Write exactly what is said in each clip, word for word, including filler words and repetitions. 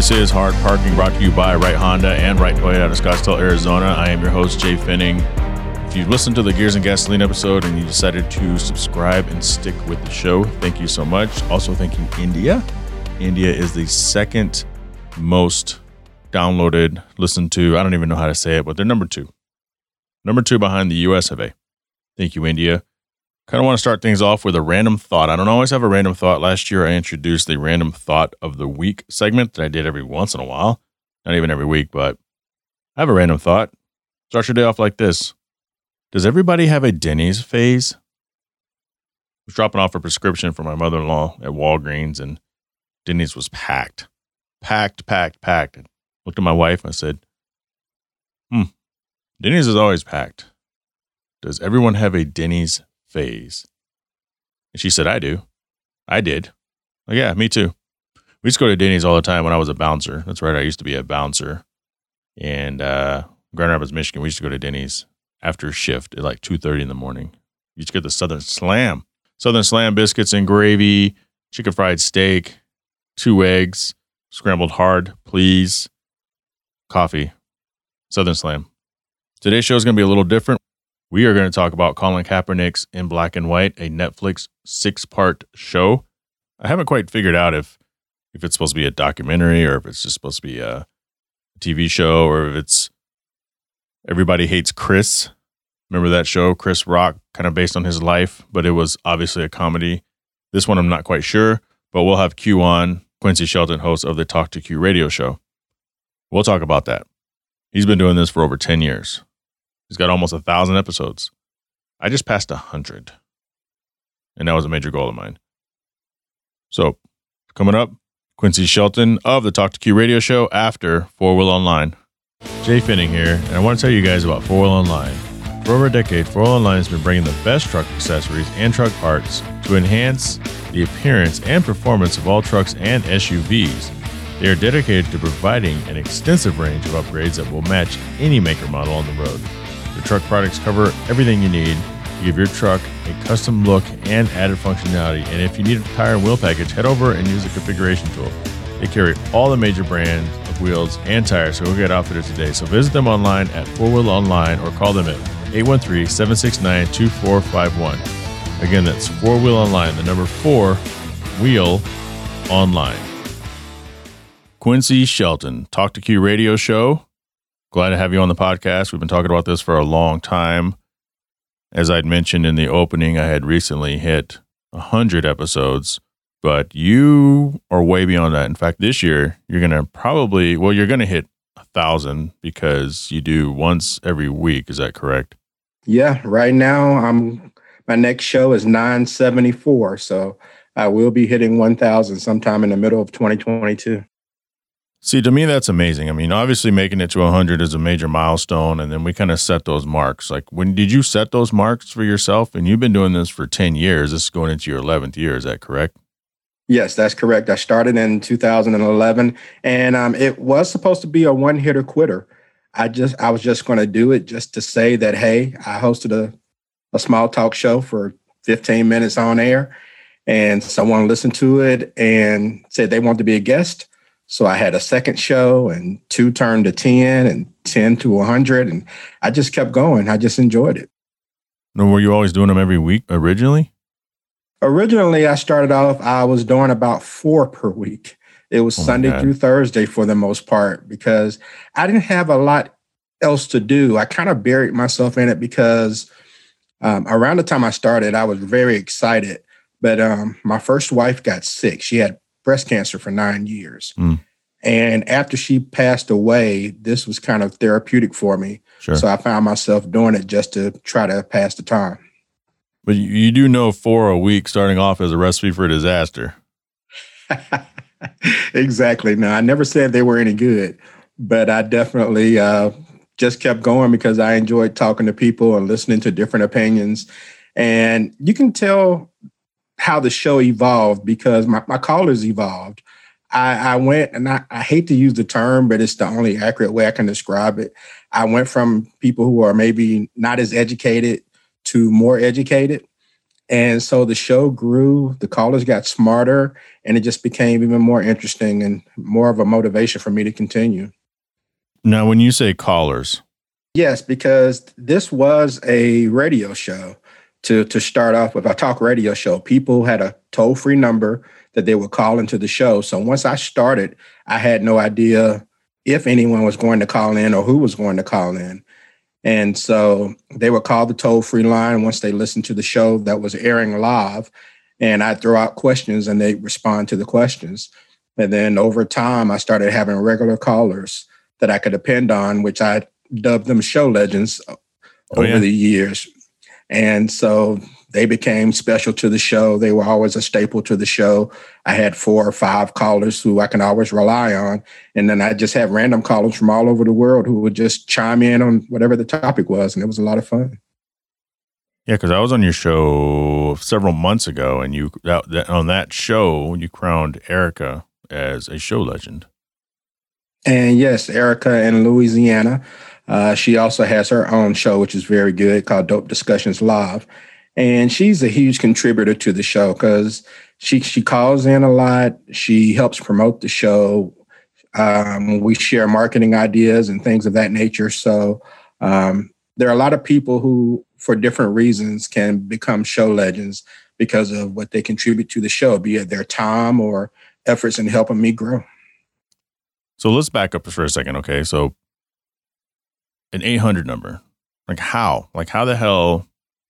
This is Hard Parking, brought to you by Wright Honda and Wright Toyota out of Scottsdale, Arizona. I am your host, Jay Finning. If you listened to the Gears and Gasoline episode and you decided to subscribe and stick with the show, thank you so much. Also thanking India. India is the second most downloaded, listened to, I don't even know how to say it, but they're number two. Number two behind the U S of A. Thank you, India. Kind of want to start things off with a random thought. I don't always have a random thought. Last year, I introduced the random thought of the week segment that I did every once in a while. Not even every week, but I have a random thought. Start your day off like this. Does everybody have a Denny's phase? I was dropping off a prescription for my mother-in-law at Walgreens, and Denny's was packed. Packed, packed, packed. I looked at my wife and I said, hmm, Denny's is always packed. Does everyone have a Denny's phase? And she said, I do. I did. Like, yeah, me too. We used to go to Denny's all the time when I was a bouncer. That's right. I used to be a bouncer. And uh, Grand Rapids, Michigan, we used to go to Denny's after shift at like two thirty in the morning. You used to get the Southern Slam. Southern Slam biscuits and gravy, chicken fried steak, two eggs, scrambled hard, please, coffee, Southern Slam. Today's show is going to be a little different. We are going to talk about Colin Kaepernick's In Black and White, a Netflix six-part show. I haven't quite figured out if if it's supposed to be a documentary or if it's just supposed to be a T V show or if it's Everybody Hates Chris. Remember that show, Chris Rock, kind of based on his life, but it was obviously a comedy. This one I'm not quite sure, but we'll have Q on, Quincy Shelton, host of the Talk to Q radio show. We'll talk about that. He's been doing this for over ten years. He's got almost a thousand episodes. I just passed a hundred. And that was a major goal of mine. So coming up, Quincy Shelton of the Talk to Q radio show after Four Wheel Online. Jay Finning here, and I want to tell you guys about Four Wheel Online. For over a decade, Four Wheel Online has been bringing the best truck accessories and truck parts to enhance the appearance and performance of all trucks and S U Vs. They are dedicated to providing an extensive range of upgrades that will match any maker model on the road. Their truck products cover everything you need to give your truck a custom look and added functionality. And if you need a tire and wheel package, head over and use the configuration tool. They carry all the major brands of wheels and tires, so go get outfitted today. So visit them online at four wheel online or call them at eight one three, seven six nine, two four five one. Again, that's four wheel online, the number four, wheel online. Quincy Shelton, Talk to Q radio show. Glad to have you on the podcast. We've been talking about this for a long time. As I'd mentioned in the opening, I had recently hit one hundred episodes, but you are way beyond that. In fact, this year, you're going to probably, well, you're going to hit one thousand because you do once every week. Is that correct? Yeah, right now, I'm my next show is nine seventy-four, so I will be hitting one thousand sometime in the middle of twenty twenty-two. See, to me, that's amazing. I mean, obviously making it to one hundred is a major milestone, and then we kind of set those marks. Like, when did you set those marks for yourself? And you've been doing this for ten years. This is going into your eleventh year. Is that correct? Yes, that's correct. I started in two thousand eleven, and um, it was supposed to be a one-hitter quitter. I just, I was just going to do it just to say that, hey, I hosted a, a small talk show for fifteen minutes on air, and someone listened to it and said they wanted to be a guest. So I had a second show, and two turned to ten, and ten to one hundred, and I just kept going. I just enjoyed it. And were you always doing them every week originally? Originally, I started off, I was doing about four per week. It was oh Sunday through Thursday for the most part because I didn't have a lot else to do. I kind of buried myself in it because um, around the time I started, I was very excited. But um, my first wife got sick. She had breast cancer for nine years. Mm. And after she passed away, this was kind of therapeutic for me. Sure. So I found myself doing it just to try to pass the time. But you do know four a week starting off as a recipe for disaster. Exactly. No, I never said they were any good, but I definitely uh, just kept going because I enjoyed talking to people and listening to different opinions. And you can tell how the show evolved because my, my callers evolved. I, I went, and I, I hate to use the term, but it's the only accurate way I can describe it. I went from people who are maybe not as educated to more educated. And so the show grew, the callers got smarter, and it just became even more interesting and more of a motivation for me to continue. Now, when you say callers. Yes, because this was a radio show to, to start off with, a talk radio show. People had a toll-free number that they would call into the show. So once I started, I had no idea if anyone was going to call in or who was going to call in. And so they would call the toll-free line once they listened to the show that was airing live, and I'd throw out questions and they'd respond to the questions. And then over time, I started having regular callers that I could depend on, which I dubbed them show legends oh, over yeah. the years. And so they became special to the show. They were always a staple to the show. I had four or five callers who I can always rely on. And then I just had random callers from all over the world who would just chime in on whatever the topic was. And it was a lot of fun. Yeah, because I was on your show several months ago, and you that, that, on that show, you crowned Erica as a show legend. And yes, Erica in Louisiana. Uh, she also has her own show, which is very good, called Dope Discussions Live. And she's a huge contributor to the show because she she calls in a lot. She helps promote the show. Um, we share marketing ideas and things of that nature. So um, there are a lot of people who, for different reasons, can become show legends because of what they contribute to the show, be it their time or efforts in helping me grow. So let's back up for a second, okay? So an eight hundred number, like how? Like how the hell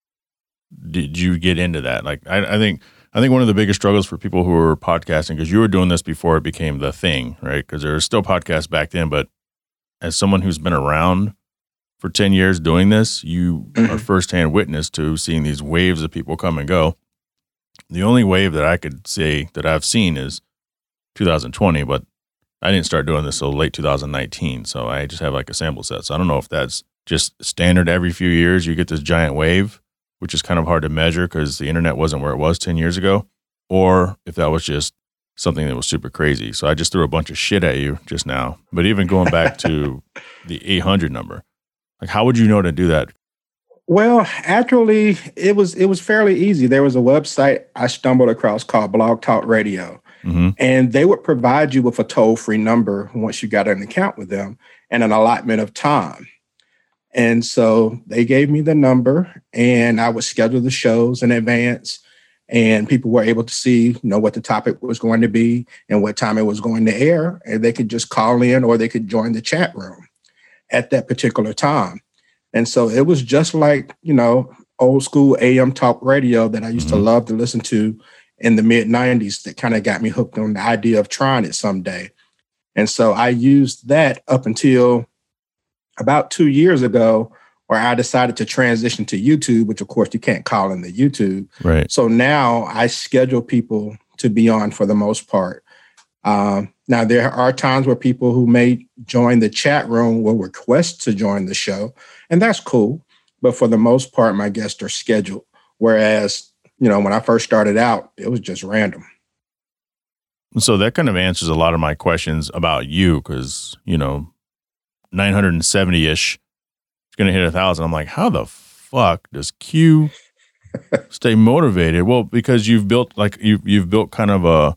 did you get into that? Like, I, I think I think one of the biggest struggles for people who are podcasting, because you were doing this before it became the thing, right? Because there were still podcasts back then, but as someone who's been around for ten years doing this, you mm-hmm. are firsthand witness to seeing these waves of people come and go. The only wave that I could say that I've seen is two thousand twenty, but I didn't start doing this till late two thousand nineteen, so I just have like a sample set. So I don't know if that's just standard every few years you get this giant wave, which is kind of hard to measure because the internet wasn't where it was ten years ago, or if that was just something that was super crazy. So I just threw a bunch of shit at you just now. But even going back to the eight hundred number, like how would you know to do that? Well, actually, it was it was fairly easy. There was a website I stumbled across called Blog Talk Radio. Mm-hmm. And they would provide you with a toll-free number once you got an account with them and an allotment of time. And so they gave me the number and I would schedule the shows in advance, and people were able to see, you know, what the topic was going to be and what time it was going to air. And they could just call in or they could join the chat room at that particular time. And so it was just like, you know, old school A M talk radio that I used mm-hmm. to love to listen to in the mid nineties that kind of got me hooked on the idea of trying it someday. And so I used that up until about two years ago, where I decided to transition to YouTube, which of course you can't call in the YouTube. Right. So now I schedule people to be on for the most part. Um, now there are times where people who may join the chat room will request to join the show, and that's cool. But for the most part, my guests are scheduled. Whereas, you know, when I first started out, it was just random. So that kind of answers a lot of my questions about you because, you know, nine hundred seventy-ish is going to hit a thousand. I'm like, how the fuck does Q stay motivated? Well, because you've built like you've, you've built kind of a,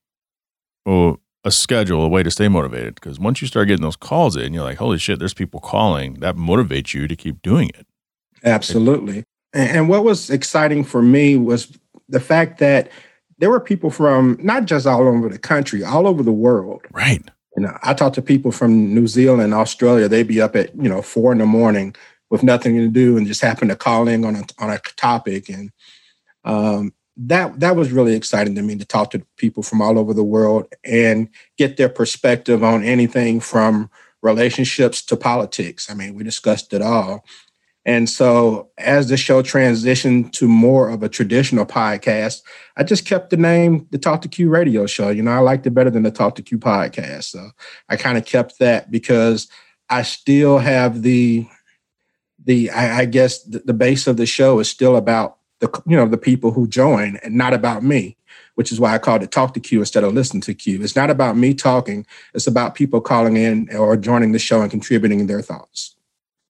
a, a schedule, a way to stay motivated. Because once you start getting those calls in, you're like, holy shit, there's people calling. That motivates you to keep doing it. Absolutely. And what was exciting for me was the fact that there were people from not just all over the country, all over the world. Right. You know, I talked to people from New Zealand, Australia. They'd be up at, you know, four in the morning with nothing to do and just happen to call in on a, on a topic. And um, that that was really exciting to me, to talk to people from all over the world and get their perspective on anything from relationships to politics. I mean, we discussed it all. And so as the show transitioned to more of a traditional podcast, I just kept the name, the Talk to Q radio show. You know, I liked it better than the Talk to Q podcast. So I kind of kept that because I still have the, the I, I guess the, the base of the show is still about the, you know, the people who join and not about me, which is why I called it Talk to Q instead of Listen to Q. It's not about me talking. It's about people calling in or joining the show and contributing their thoughts.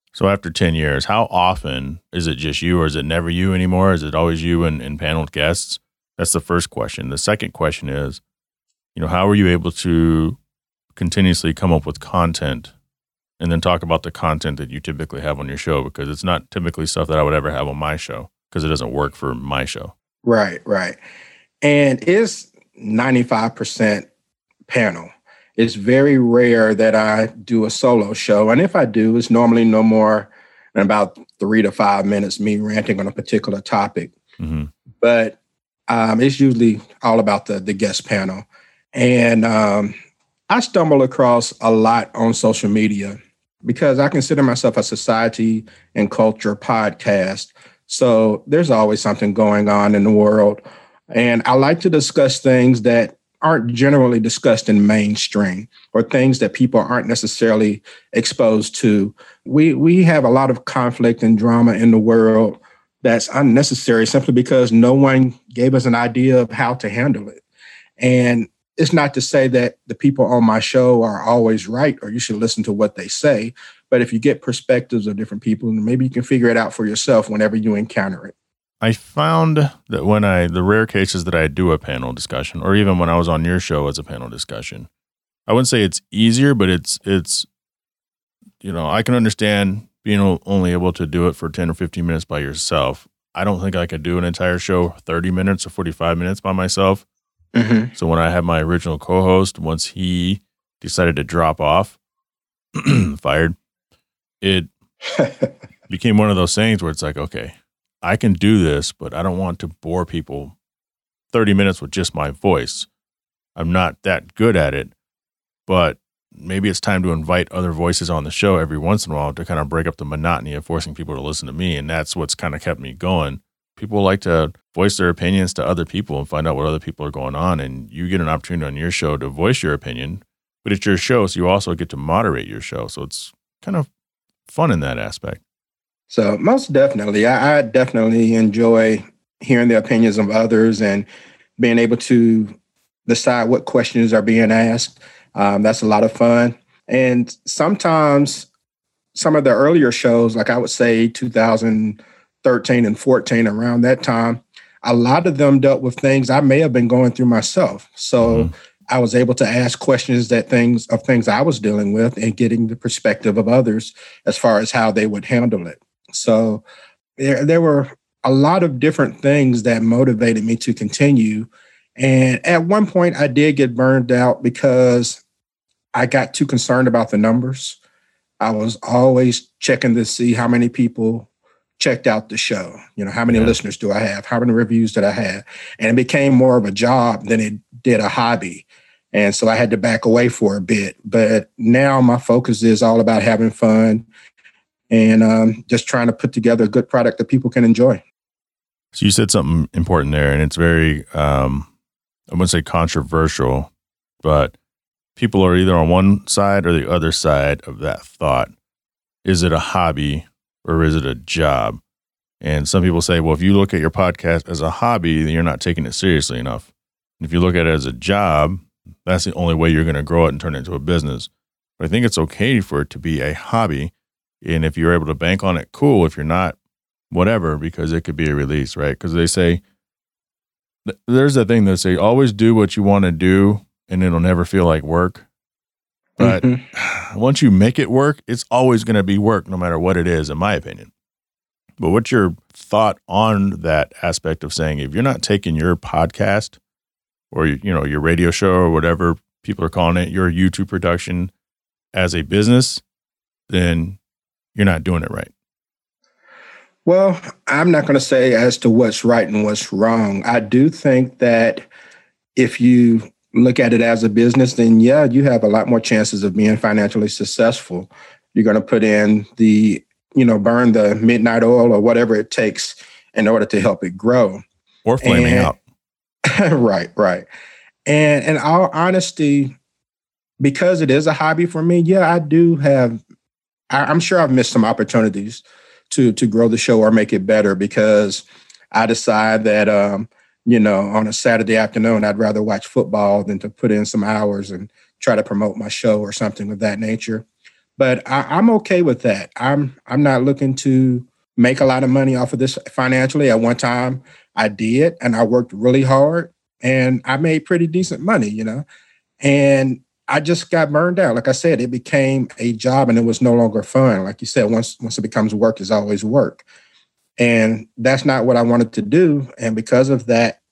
So after ten years, how often is it just you, or is it never you anymore? Is it always you and, and paneled guests? That's the first question. The second question is, you know, how are you able to continuously come up with content and then talk about the content that you typically have on your show? Because it's not typically stuff that I would ever have on my show because it doesn't work for my show. Right, right. And it's ninety-five percent panel. It's very rare that I do a solo show. And if I do, it's normally no more than about three to five minutes, me ranting on a particular topic. Mm-hmm. But um, it's usually all about the, the guest panel. And um, I stumble across a lot on social media because I consider myself a society and culture podcast. So there's always something going on in the world. And I like to discuss things that aren't generally discussed in mainstream or things that people aren't necessarily exposed to. We we have a lot of conflict and drama in the world that's unnecessary simply because no one gave us an idea of how to handle it. And it's not to say that the people on my show are always right or you should listen to what they say. But if you get perspectives of different people, maybe you can figure it out for yourself whenever you encounter it. I found that when I, the rare cases that I do a panel discussion, or even when I was on your show as a panel discussion, I wouldn't say it's easier, but it's, it's, you know, I can understand being only able to do it for ten or fifteen minutes by yourself. I don't think I could do an entire show thirty minutes or forty-five minutes by myself. Mm-hmm. So when I had my original co-host, once he decided to drop off, fired, it became one of those things where it's like, okay, I can do this, but I don't want to bore people thirty minutes with just my voice. I'm not that good at it, but maybe it's time to invite other voices on the show every once in a while to kind of break up the monotony of forcing people to listen to me. And that's what's kind of kept me going. People like to voice their opinions to other people and find out what other people are going on. And you get an opportunity on your show to voice your opinion, but it's your show, so you also get to moderate your show. So it's kind of fun in that aspect. So most definitely, I, I definitely enjoy hearing the opinions of others and being able to decide what questions are being asked. Um, that's a lot of fun. And sometimes some of the earlier shows, like I would say two thousand thirteen and fourteen, around that time, a lot of them dealt with things I may have been going through myself. So mm-hmm. I was able to ask questions that things of things I was dealing with and getting the perspective of others as far as how they would handle it. So there, there were a lot of different things that motivated me to continue. And at one point, I did get burned out because I got too concerned about the numbers. I was always checking to see how many people checked out the show. You know, how many yeah. listeners do I have? How many reviews did I have? And it became more of a job than it did a hobby. And so I had to back away for a bit. But now my focus is all about having fun and um, just trying to put together a good product that people can enjoy. So you said something important there, and it's very, um, I wouldn't say controversial, but people are either on one side or the other side of that thought. Is it a hobby or is it a job? And some people say, well, if you look at your podcast as a hobby, then you're not taking it seriously enough. And if you look at it as a job, that's the only way you're going to grow it and turn it into a business. But I think it's okay for it to be a hobby. And if you're able to bank on it, cool. If you're not, whatever, because it could be a release, right? Because they say, there's that thing that say, always do what you want to do and it'll never feel like work. But mm-hmm. once you make it work, it's always going to be work, no matter what it is, in my opinion. But what's your thought on that aspect of saying, if you're not taking your podcast or, you know, your radio show or whatever people are calling it, your YouTube production as a business, then you're not doing it right? Well, I'm not going to say as to what's right and what's wrong. I do think that if you look at it as a business, then yeah, you have a lot more chances of being financially successful. You're going to put in the, you know, burn the midnight oil or whatever it takes in order to help it grow. Or flaming and, out. right, right. And in all honesty, because it is a hobby for me, yeah, I do have, I, I'm sure I've missed some opportunities to to grow the show or make it better because I decide that, um, you know, on a Saturday afternoon, I'd rather watch football than to put in some hours and try to promote my show or something of that nature. But I, I'm okay with that. I'm I'm not looking to make a lot of money off of this financially. At one time, I did, and I worked really hard, and I made pretty decent money, you know. And I just got burned out. Like I said, it became a job, and it was no longer fun. Like you said, once once it becomes work, it's always work, and that's not what I wanted to do. And because of that,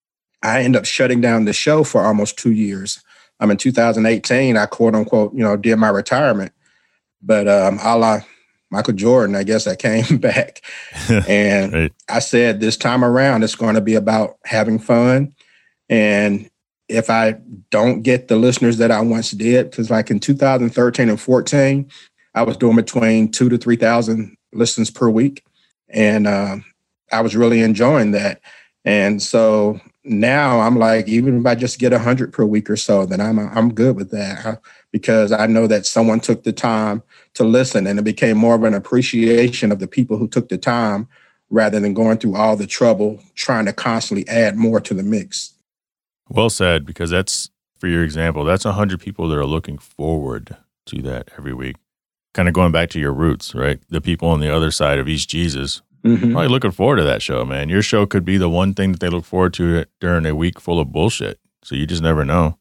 I ended up shutting down the show for almost two years. Um, in two thousand eighteen, I quote unquote, you know, did my retirement. But um, a la Michael Jordan, I guess I came back. And right. I said, this time around, it's going to be about having fun. And if I don't get the listeners that I once did, because like in two thousand thirteen and fourteen, I was doing between two to three thousand listens per week. And um, I was really enjoying that. And so now I'm like, even if I just get one hundred per week or so, then I'm I'm good with that. I, because I know that someone took the time to listen, and it became more of an appreciation of the people who took the time rather than going through all the trouble trying to constantly add more to the mix. Well said, because that's, for your example, that's one hundred people that are looking forward to that every week. Kind of going back to your roots, right? The people on the other side of East Jesus, mm-hmm. probably looking forward to that show, man. Your show could be the one thing that they look forward to during a week full of bullshit. So you just never know.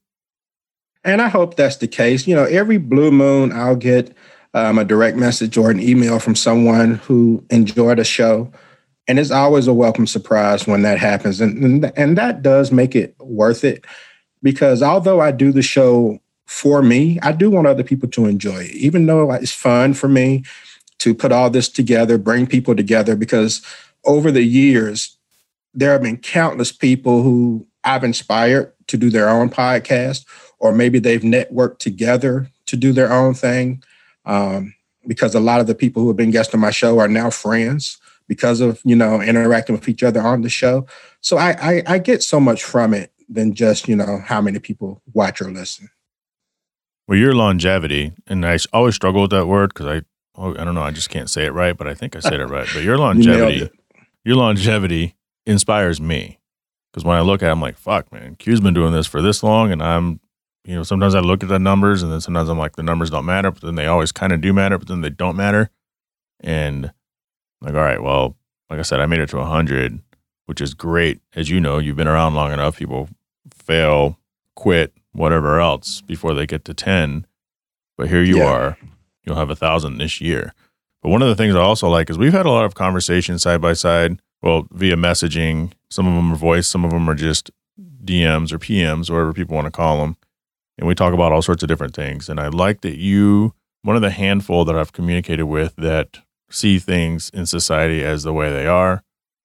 And I hope that's the case. You know, every blue moon, I'll get um, a direct message or an email from someone who enjoyed a show. And it's always a welcome surprise when that happens. And, and, and that does make it worth it, because although I do the show for me, I do want other people to enjoy it, even though it's fun for me to put all this together, bring people together, because over the years, there have been countless people who I've inspired to do their own podcast, or maybe they've networked together to do their own thing. Um, because a lot of the people who have been guests on my show are now friends because of, you know, interacting with each other on the show. So I, I, I get so much from it than just, you know, how many people watch or listen. Well, your longevity, and I always struggle with that word because I, oh, I don't know, I just can't say it right, but I think I said it right. But your longevity, you your longevity inspires me, because when I look at it, I'm like, fuck, man, Q's been doing this for this long, and I'm, you know, sometimes I look at the numbers, and then sometimes I'm like, the numbers don't matter, but then they always kind of do matter, but then they don't matter. And I'm like, all right, well, like I said, I made it to one hundred, which is great. As you know, you've been around long enough. People fail, quit, whatever else before they get to ten. But here you yeah. are. You'll have a thousand this year. But one of the things I also like is we've had a lot of conversations side by side, well, via messaging. Some of them are voice, some of them are just D Ms or P Ms, whatever people want to call them. And we talk about all sorts of different things. And I like that you, one of the handful that I've communicated with that see things in society as the way they are.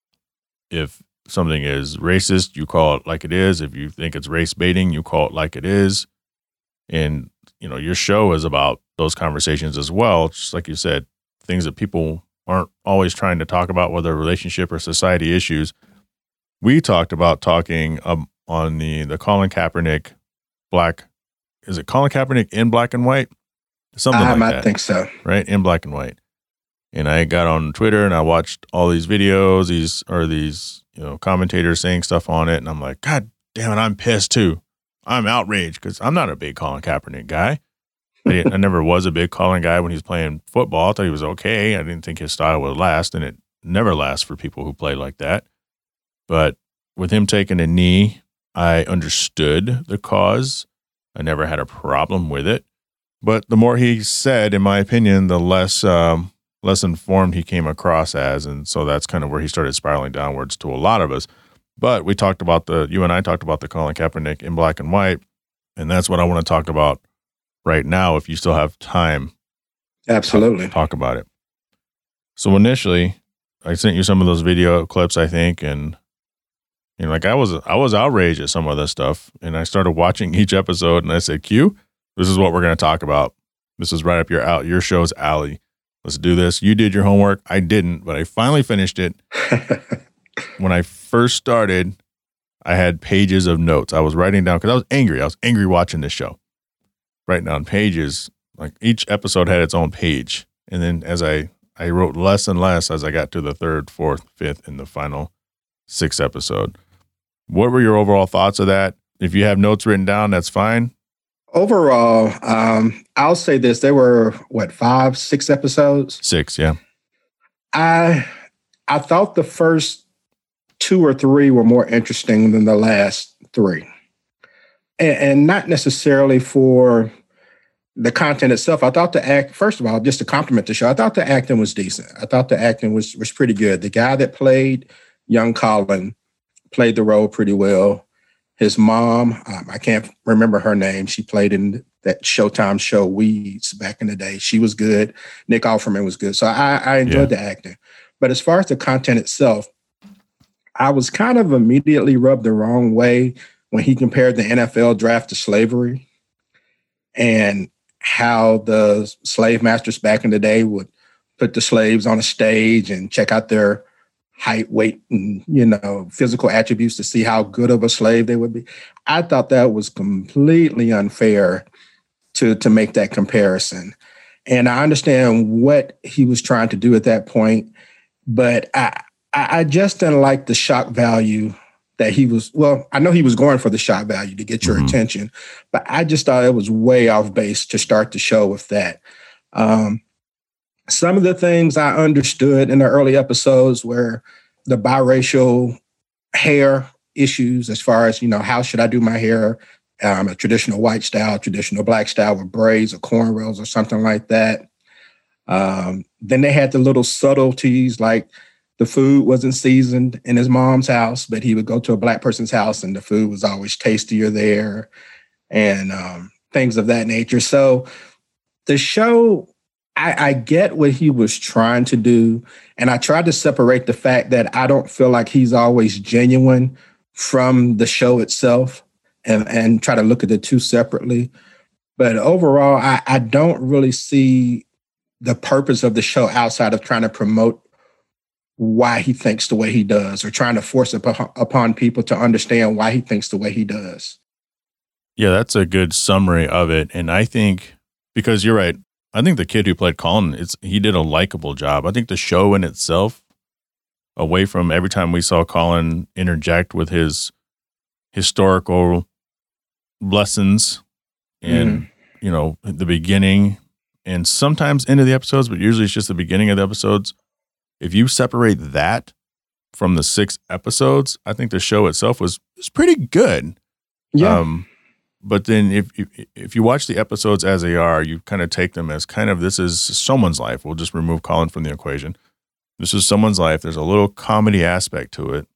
If something is racist, you call it like it is. If you think it's race baiting, you call it like it is. And, you know, your show is about those conversations as well. Just like you said, things that people aren't always trying to talk about, whether relationship or society issues. We talked about talking um, on the, the Colin Kaepernick black, is it Colin Kaepernick in black and white? Something um, like that. I think so. Right? In black and white. And I got on Twitter and I watched all these videos, these or these, you know, commentators saying stuff on it. And I'm like, God damn it, I'm pissed too. I'm outraged because I'm not a big Colin Kaepernick guy. I, I never was a big Colin guy when he was playing football. I thought he was okay. I didn't think his style would last, and it never lasts for people who play like that. But with him taking a knee, I understood the cause. I never had a problem with it. But the more he said, in my opinion, the less um, less informed he came across as. And so that's kind of where he started spiraling downwards to a lot of us. But we talked about the, you and I talked about the Colin Kaepernick in black and white. And that's what I want to talk about right now, if you still have time. Absolutely. Talk, talk about it. So initially, I sent you some of those video clips, I think, and you know, like I was, I was outraged at some of this stuff, and I started watching each episode, and I said, "Q, this is what we're going to talk about. This is right up your out, your show's alley. Let's do this. You did your homework. I didn't, but I finally finished it." When I first started, I had pages of notes. I was writing down because I was angry. I was angry watching this show. Writing down pages, like each episode had its own page. And then as I, I wrote less and less as I got to the third, fourth, fifth, and the final sixth episode. What were your overall thoughts of that? If you have notes written down, that's fine. Overall, um, I'll say this: there were what five, six episodes. Six, yeah. I I thought the first two or three were more interesting than the last three, and, and not necessarily for the content itself. I thought the act, first of all, just to compliment the show, I thought the acting was decent. I thought the acting was was pretty good. The guy that played young Colin played the role pretty well. His mom, um, I can't remember her name. She played in that Showtime show Weeds back in the day. She was good. Nick Offerman was good. So I, I enjoyed yeah. the acting. But as far as the content itself, I was kind of immediately rubbed the wrong way when he compared the N F L draft to slavery and how the slave masters back in the day would put the slaves on a stage and check out their height, weight, and, you know, physical attributes to see how good of a slave they would be. I thought that was completely unfair to, to make that comparison. And I understand what he was trying to do at that point, but I, I just didn't like the shock value that he was, well, I know he was going for the shock value to get your mm-hmm. attention, but I just thought it was way off base to start the show with that. Um, Some of the things I understood in the early episodes were the biracial hair issues as far as, you know, how should I do my hair? Um, a traditional white style, traditional black style with braids or cornrows or something like that. Um, then they had the little subtleties like the food wasn't seasoned in his mom's house, but he would go to a black person's house and the food was always tastier there and um, things of that nature. So the show, I, I get what he was trying to do. And I tried to separate the fact that I don't feel like he's always genuine from the show itself and, and try to look at the two separately. But overall, I, I don't really see the purpose of the show outside of trying to promote why he thinks the way he does or trying to force it upon people to understand why he thinks the way he does. Yeah, that's a good summary of it. And I think, because you're right, I think the kid who played Colin, it's he did a likable job. I think the show in itself, away from every time we saw Colin interject with his historical lessons and, mm. you know, the beginning and sometimes into the episodes, but usually it's just the beginning of the episodes. If you separate that from the six episodes, I think the show itself was, was pretty good. Yeah. Um, But then if, if if you watch the episodes as they are, you kind of take them as kind of this is someone's life. We'll just remove Colin from the equation. This is someone's life. There's a little comedy aspect to it.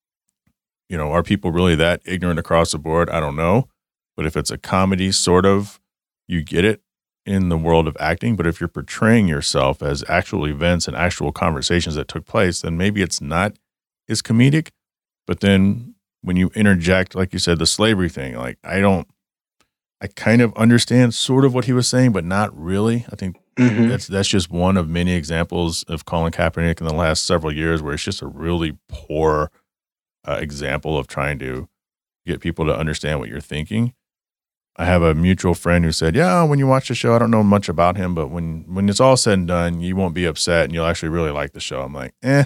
You know, are people really that ignorant across the board? I don't know. But if it's a comedy, sort of, you get it in the world of acting. But if you're portraying yourself as actual events and actual conversations that took place, then maybe it's not as comedic. But then when you interject, like you said, the slavery thing, like I don't, I kind of understand sort of what he was saying, but not really. I think mm-hmm. that's that's just one of many examples of Colin Kaepernick in the last several years where it's just a really poor uh, example of trying to get people to understand what you're thinking. I have a mutual friend who said, yeah, when you watch the show, I don't know much about him, but when, when it's all said and done, you won't be upset and you'll actually really like the show. I'm like, eh,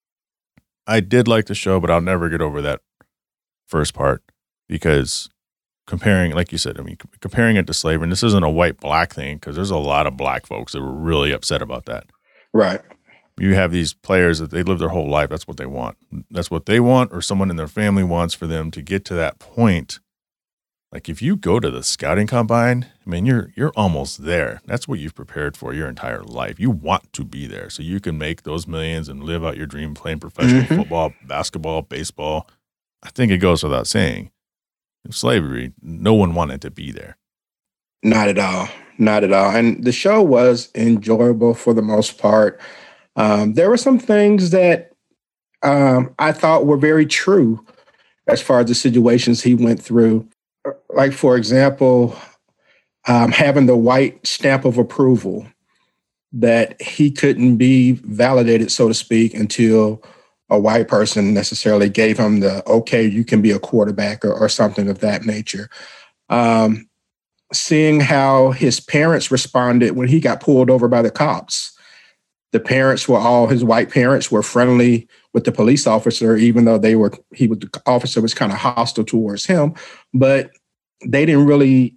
I did like the show, but I'll never get over that first part because comparing, like you said, I mean, comparing it to slavery, and this isn't a white-black thing because there's a lot of black folks that were really upset about that. Right. You have these players that they live their whole life. That's what they want. That's what they want or someone in their family wants for them to get to that point. Like if you go to the scouting combine, I mean, you're you're almost there. That's what you've prepared for your entire life. You want to be there so you can make those millions and live out your dream playing professional mm-hmm. football, basketball, baseball. I think it goes without saying. In slavery, no one wanted to be there. Not at all. Not at all. And the show was enjoyable for the most part. Um, there were some things that um, I thought were very true as far as the situations he went through. Like, for example, um, having the white stamp of approval that he couldn't be validated, so to speak, until a white person necessarily gave him the, okay, you can be a quarterback or, or something of that nature. Um, seeing how his parents responded when he got pulled over by the cops. The parents were all, his white parents were friendly with the police officer, even though they were, he was, the officer was kind of hostile towards him, but they didn't really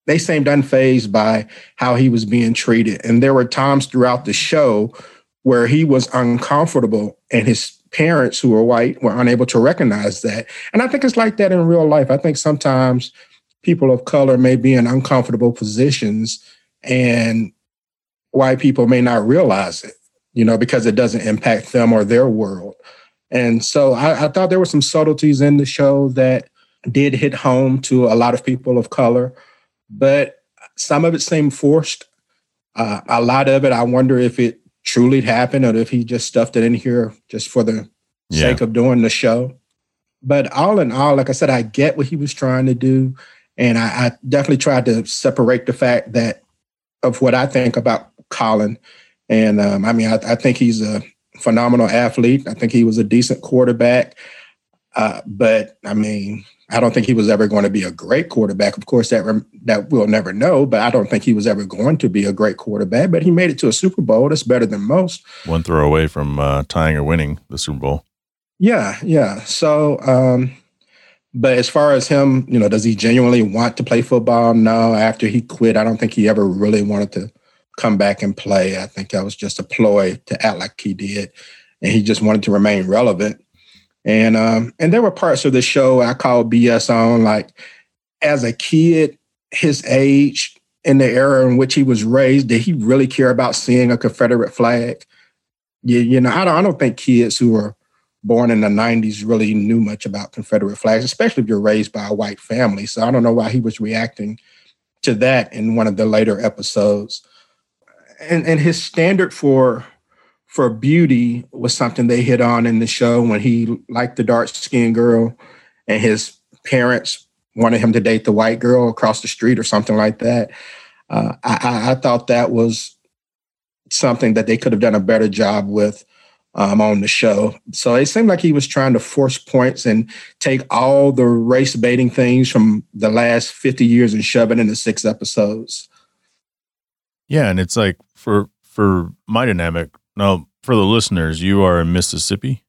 they seemed unfazed by how he was being treated. And there were times throughout the show where he was uncomfortable and his parents, who were white, were unable to recognize that. And I think it's like that in real life. I think sometimes people of color may be in uncomfortable positions and white people may not realize it, you know, because it doesn't impact them or their world. And so I, I thought there were some subtleties in the show that did hit home to a lot of people of color, but some of it seemed forced. Uh, a lot of it, I wonder if it truly happened or if he just stuffed it in here just for the yeah. sake of doing the show. But all in all, like I said, I get what he was trying to do. And I, I definitely tried to separate the fact that of what I think about Colin. And um, I mean, I, I think he's a phenomenal athlete. I think he was a decent quarterback. Uh, but I mean, I don't think he was ever going to be a great quarterback. Of course, that rem- that we'll never know, but I don't think he was ever going to be a great quarterback. But he made it to a Super Bowl. That's better than most. One throw away from uh, tying or winning the Super Bowl. Yeah, yeah. So, um, but as far as him, you know, does he genuinely want to play football? No. After he quit, I don't think he ever really wanted to come back and play. I think that was just a ploy to act like he did. And he just wanted to remain relevant. And um, and there were parts of the show I called B S on, like as a kid, his age, in the era in which he was raised, did he really care about seeing a Confederate flag? You, you know, I don't, I don't think kids who were born in the nineties really knew much about Confederate flags, especially if you're raised by a white family. So I don't know why he was reacting to that in one of the later episodes. And, and his standard for for beauty was something they hit on in the show when he liked the dark-skinned girl and his parents wanted him to date the white girl across the street or something like that. Uh, I, I thought that was something that they could have done a better job with um, on the show. So it seemed like he was trying to force points and take all the race-baiting things from the last fifty years and shove it into six episodes. Yeah, and it's like for for my dynamic, now for the listeners, you are in Mississippi?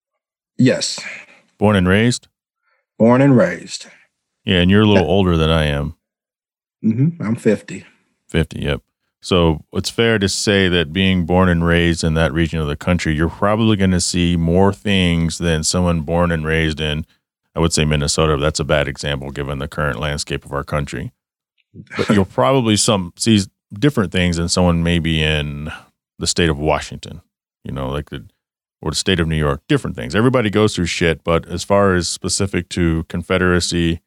Yes. Born and raised? Born and raised. Yeah, and you're a little yeah. older than I am. Mm-hmm. I'm fifty. fifty, yep. So it's fair to say that being born and raised in that region of the country, you're probably going to see more things than someone born and raised in, I would say Minnesota. That's a bad example given the current landscape of our country. But you'll probably some see different things than someone maybe in the state of Washington, you know, like the or the state of New York, different things. Everybody goes through shit, but as far as specific to Confederacy,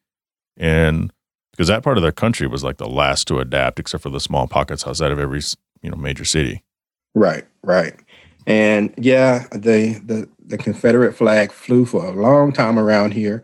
and because that part of the country was like the last to adapt, except for the small pockets outside of every, you know, major city. Right, right. And yeah, the the, the Confederate flag flew for a long time around here.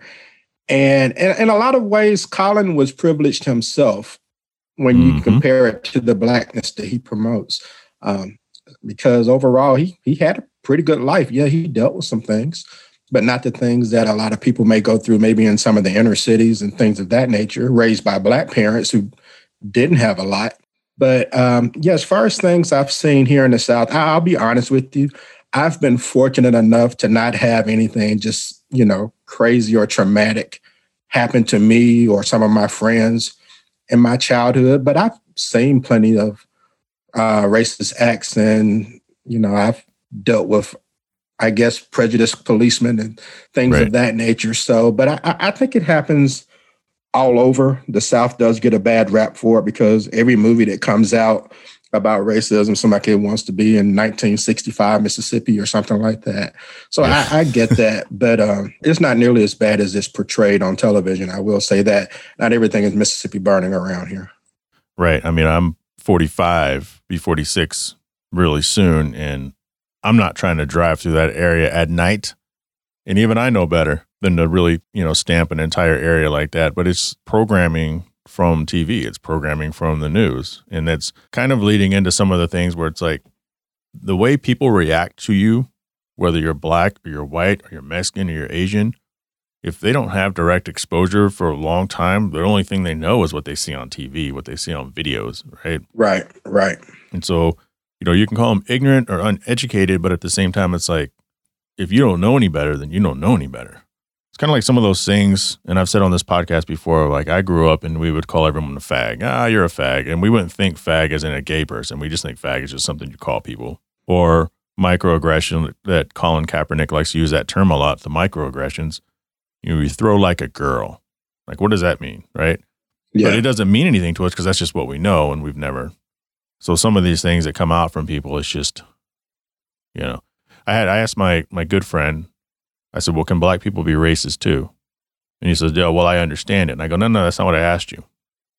And in a lot of ways, Colin was privileged himself when you mm-hmm. compare it to the blackness that he promotes. Um, because overall, he he had a pretty good life. Yeah, he dealt with some things, but not the things that a lot of people may go through, maybe in some of the inner cities and things of that nature, raised by Black parents who didn't have a lot. But um, yeah, as far as things I've seen here in the South, I'll be honest with you. I've been fortunate enough to not have anything just, you know, crazy or traumatic happen to me or some of my friends in my childhood. But I've seen plenty of uh, racist acts, and, you know, I've dealt with, I guess, prejudiced policemen and things right. of that nature. So, but I, I think it happens all over. The South does get a bad rap for it because every movie that comes out about racism, somebody wants to be in nineteen sixty-five Mississippi or something like that. So yeah. I, I get that, but um, it's not nearly as bad as it's portrayed on television. I will say that not everything is Mississippi burning around here. Right. I mean, I'm forty-five, be forty-six really soon, and I'm not trying to drive through that area at night. And even I know better than to really, you know, stamp an entire area like that. But it's programming from T V. It's programming from the news. And that's kind of leading into some of the things where it's like the way people react to you, whether you're Black or you're white or you're Mexican or you're Asian, if they don't have direct exposure for a long time, the only thing they know is what they see on T V, what they see on videos, right? Right, right. And so, you know, you can call them ignorant or uneducated, but at the same time, it's like, if you don't know any better, then you don't know any better. it's kind of like some of those things, and I've said on this podcast before, like I grew up and we would call everyone a fag. Ah, you're a fag. And we wouldn't think fag as in a gay person. We just think fag is just something you call people. Or microaggression, that Colin Kaepernick likes to use that term a lot, the microaggressions. You know, you throw like a girl. Like, what does that mean, right? Yeah. But it doesn't mean anything to us because that's just what we know, and we've never. So some of these things that come out from people, it's just, you know. I had I asked my my good friend, I said, well, can black people be racist too? And he says, yeah, well, I understand it. And I go, no, no, that's not what I asked you.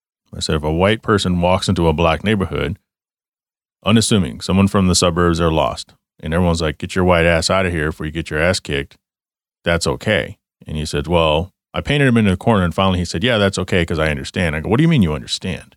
I said, if a white person walks into a black neighborhood, unassuming, someone from the suburbs, are lost, and everyone's like, get your white ass out of here before you get your ass kicked, that's okay. And he said, well, I painted him into the corner, and finally he said, yeah, that's okay because I understand. I go, what do you mean you understand?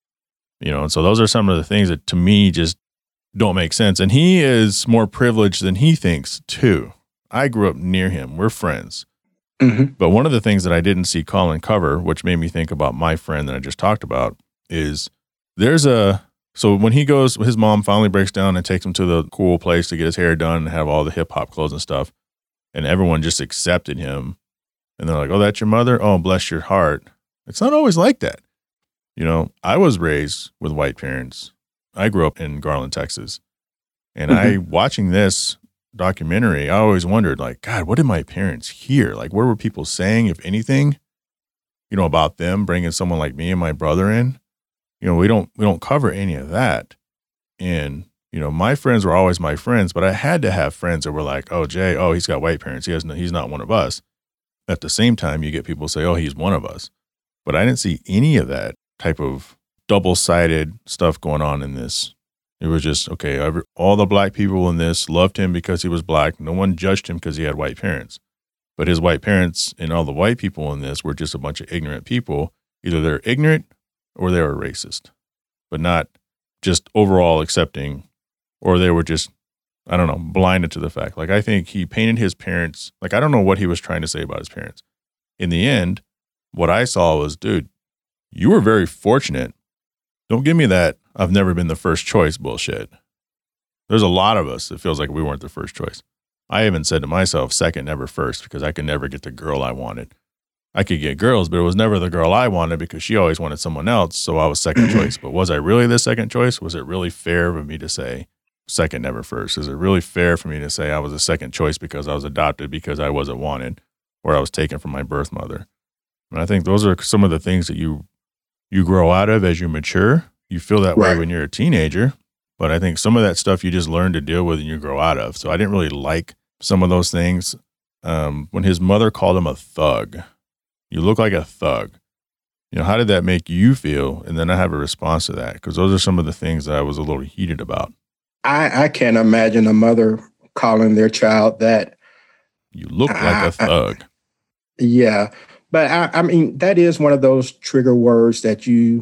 You know, and so those are some of the things that to me just don't make sense. And he is more privileged than he thinks too. I grew up near him. We're friends. Mm-hmm. But one of the things that I didn't see Colin cover, which made me think about my friend that I just talked about, is there's a, so when he goes, his mom finally breaks down and takes him to the cool place to get his hair done and have all the hip hop clothes and stuff. And everyone just accepted him. And they're like, oh, that's your mother? Oh, bless your heart. It's not always like that. You know, I was raised with white parents. I grew up in Garland, Texas. And mm-hmm. I, watching this documentary, I always wondered, like, God, what did my parents hear? Like, what were people saying, if anything, you know, about them bringing someone like me and my brother in? You know, we don't, we don't cover any of that. And, you know, my friends were always my friends, but I had to have friends that were like, oh, Jay, oh, he's got white parents. He has no, he's not one of us. At the same time, you get people say, oh, he's one of us. But I didn't see any of that type of double-sided stuff going on in this. It was just, okay, every, all the black people in this loved him because he was black. No one judged him because he had white parents. But his white parents and all the white people in this were just a bunch of ignorant people. Either they're ignorant or they were racist, but not just overall accepting, or they were just, I don't know, blinded to the fact. Like, I think he painted his parents, like, I don't know what he was trying to say about his parents. In the end, what I saw was, dude, you were very fortunate. Don't give me that I've never been the first choice bullshit. There's a lot of us that feels like we weren't the first choice. I even said to myself, second, never first, because I could never get the girl I wanted. I could get girls, but it was never the girl I wanted because she always wanted someone else, so I was second choice. But was I really the second choice? Was it really fair for me to say second, never first? Is it really fair for me to say I was a second choice because I was adopted because I wasn't wanted or I was taken from my birth mother? And I think those are some of the things that you you grow out of as you mature. You feel that right. way when you're a teenager, but I think some of that stuff you just learn to deal with and you grow out of. So I didn't really like some of those things. Um, when his mother called him a thug, you look like a thug. You know, how did that make you feel? And then I have a response to that, because those are some of the things that I was a little heated about. I, I can't imagine a mother calling their child that. You look like I, a thug. I, yeah. But I, I mean, that is one of those trigger words that you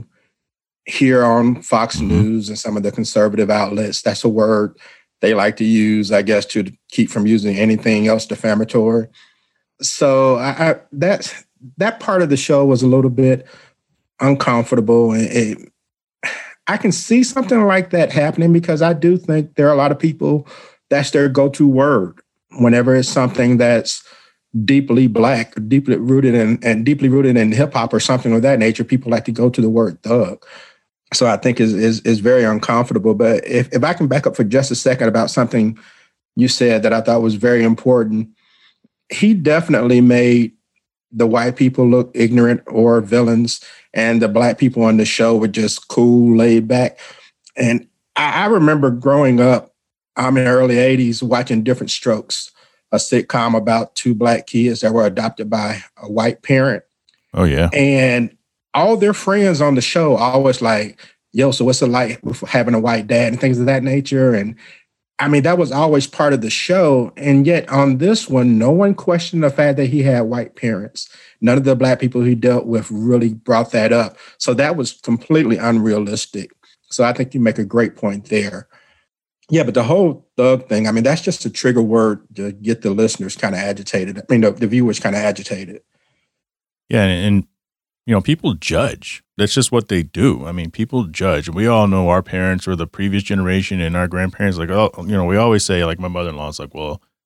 hear on Fox mm-hmm. News and some of the conservative outlets. That's a word they like to use, I guess, to keep from using anything else defamatory. So I, I, that that part of the show was a little bit uncomfortable. And it, I can see something like that happening because I do think there are a lot of people, that's their go-to word whenever it's something that's deeply black, deeply rooted in and deeply rooted in hip hop or something of that nature. People like to go to the word thug. So I think is is is very uncomfortable. But if, if I can back up for just a second about something you said that I thought was very important, he definitely made the white people look ignorant or villains, and the black people on the show were just cool, laid back. And I, I remember growing up, I'm in the early eighties, watching Different Strokes, a sitcom about two black kids that were adopted by a white parent. Oh, yeah. And all their friends on the show always like, yo, so what's it like having a white dad and things of that nature? And I mean, that was always part of the show. And yet on this one, no one questioned the fact that he had white parents. None of the black people he dealt with really brought that up. So that was completely unrealistic. So I think you make a great point there. Yeah, but the whole thug thing, I mean, that's just a trigger word to get the listeners kind of agitated. I mean, the, the viewers kind of agitated. Yeah, and, and, you know, people judge. That's just what they do. I mean, people judge. We all know our parents or the previous generation and our grandparents, like, oh, you know, we always say, like, my mother-in-law is like, well,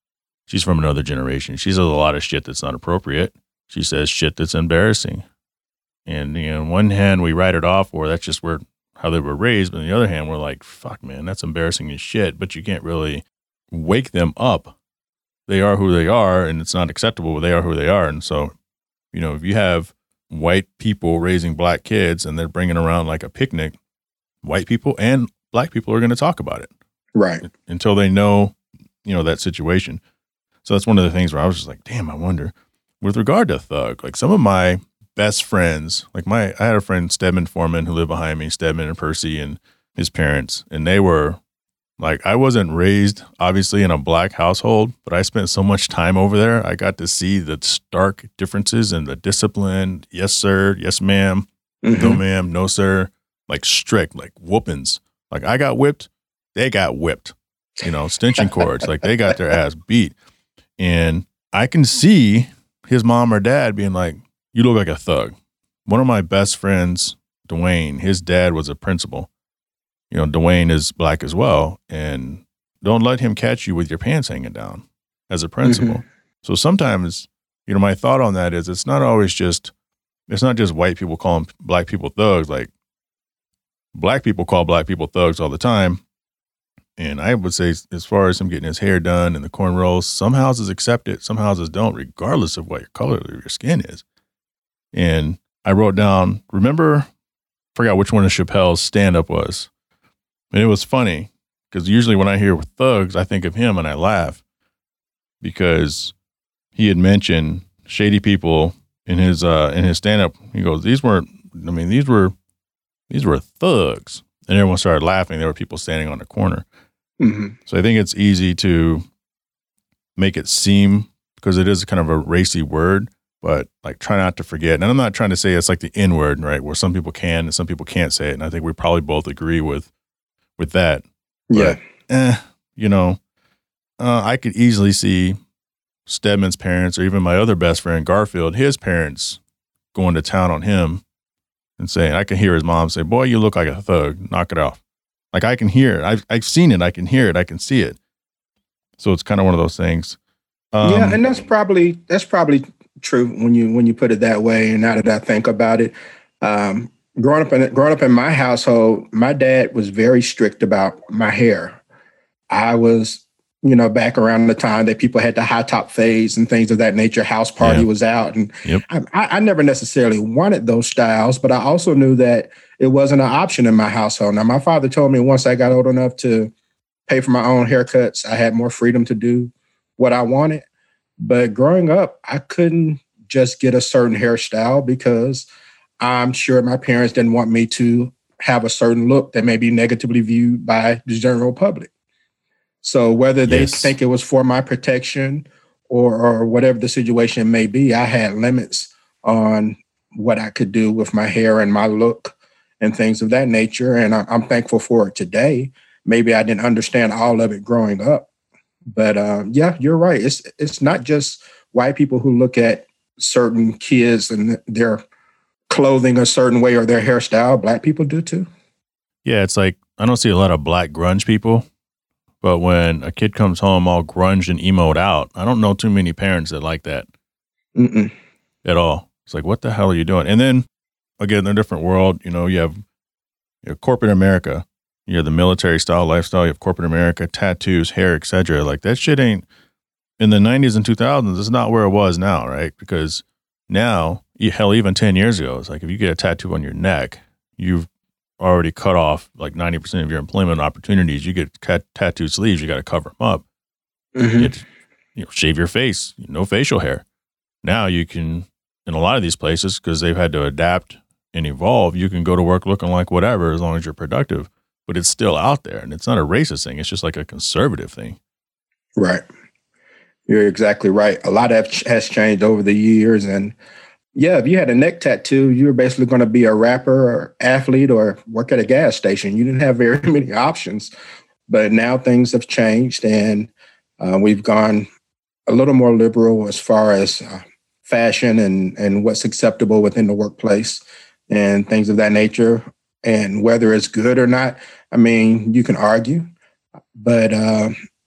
she's from another generation. She says a lot of shit that's not appropriate. She says shit that's embarrassing. And, you know, on one hand, we write it off, or that's just where how they were raised. But on the other hand, we're like, fuck, man, that's embarrassing as shit. But you can't really wake them up. They are who they are, and it's not acceptable, but they are who they are. And so, you know, if you have white people raising black kids and they're bringing around like a picnic, white people and black people are going to talk about it. Right. Until they know, you know, that situation. So that's one of the things where I was just like, damn, I wonder. With regard to thug, like some of my best friends, like my, I had a friend, Stedman Foreman, who lived behind me, Stedman and Percy and his parents. And they were like, I wasn't raised obviously in a black household, but I spent so much time over there. I got to see the stark differences in the discipline. Yes, sir. Yes, ma'am. Mm-hmm. No, ma'am. No, sir. Like strict, like whoopings. Like I got whipped. They got whipped, you know, extension cords. Like they got their ass beat. And I can see his mom or dad being like, you look like a thug. One of my best friends, Dwayne, his dad was a principal. You know, Dwayne is black as well. And don't let him catch you with your pants hanging down as a principal. Mm-hmm. So sometimes, you know, my thought on that is it's not always just, it's not just white people calling black people thugs. Like black people call black people thugs all the time. And I would say, as far as him getting his hair done and the cornrows, some houses accept it, some houses don't, regardless of what your color of your skin is. And I wrote down, remember, I forgot which one of Chappelle's stand-up was. And it was funny, because usually when I hear thugs, I think of him and I laugh, because he had mentioned shady people in his uh, in his stand-up. He goes, these weren't, I mean, these were, these were thugs. And everyone started laughing. There were people standing on the corner. Mm-hmm. So I think it's easy to make it seem, because it is kind of a racy word, but like try not to forget. And I'm not trying to say it's like the N word, right? Where some people can and some people can't say it. And I think we probably both agree with, with that. Yeah. But, eh, you know, uh, I could easily see Stedman's parents, or even my other best friend, Garfield, his parents going to town on him and saying, I can hear his mom say, boy, you look like a thug, knock it off. Like I can hear it. I've, I've seen it. I can hear it. I can see it. So it's kind of one of those things. Um, yeah. And that's probably, that's probably true when you, when you put it that way. And now that I think about it, um, growing up in, growing up in my household, my dad was very strict about my hair. I was, you know, back around the time that people had the high top fades and things of that nature, house party yeah. was out. And yep. I, I never necessarily wanted those styles, but I also knew that it wasn't an option in my household. Now, my father told me once I got old enough to pay for my own haircuts, I had more freedom to do what I wanted. But growing up, I couldn't just get a certain hairstyle because I'm sure my parents didn't want me to have a certain look that may be negatively viewed by the general public. So whether they yes. think it was for my protection or, or whatever the situation may be, I had limits on what I could do with my hair and my look and things of that nature. And I, I'm thankful for it today. Maybe I didn't understand all of it growing up. But um, yeah, you're right. It's it's not just white people who look at certain kids and their clothing a certain way or their hairstyle. Black people do too. Yeah, it's like I don't see a lot of black grunge people. But when a kid comes home all grunge and emoed out, I don't know too many parents that like that Mm-mm. at all. It's like, what the hell are you doing? And then, again, in a different world, you know, you have, you have corporate America, you have the military style lifestyle, you have corporate America, tattoos, hair, et cetera. Like that shit ain't, in the nineties and two thousands, it's not where it was now, right? Because now, hell, even ten years ago, it's like if you get a tattoo on your neck, you've already cut off like ninety percent of your employment opportunities. You get cat- tattoo sleeves, you got to cover them up. Mm-hmm. You, to, you know, shave your face, no facial hair. Now you can, in a lot of these places, because they've had to adapt and evolve, you can go to work looking like whatever as long as you're productive, but it's still out there. And it's not a racist thing. It's just like a conservative thing. Right. You're exactly right. A lot has changed over the years. And yeah, if you had a neck tattoo, you were basically going to be a rapper or athlete or work at a gas station. You didn't have very many options. But now things have changed, and uh, we've gone a little more liberal as far as uh, fashion and, and what's acceptable within the workplace and things of that nature. And whether it's good or not, I mean, you can argue. But uh,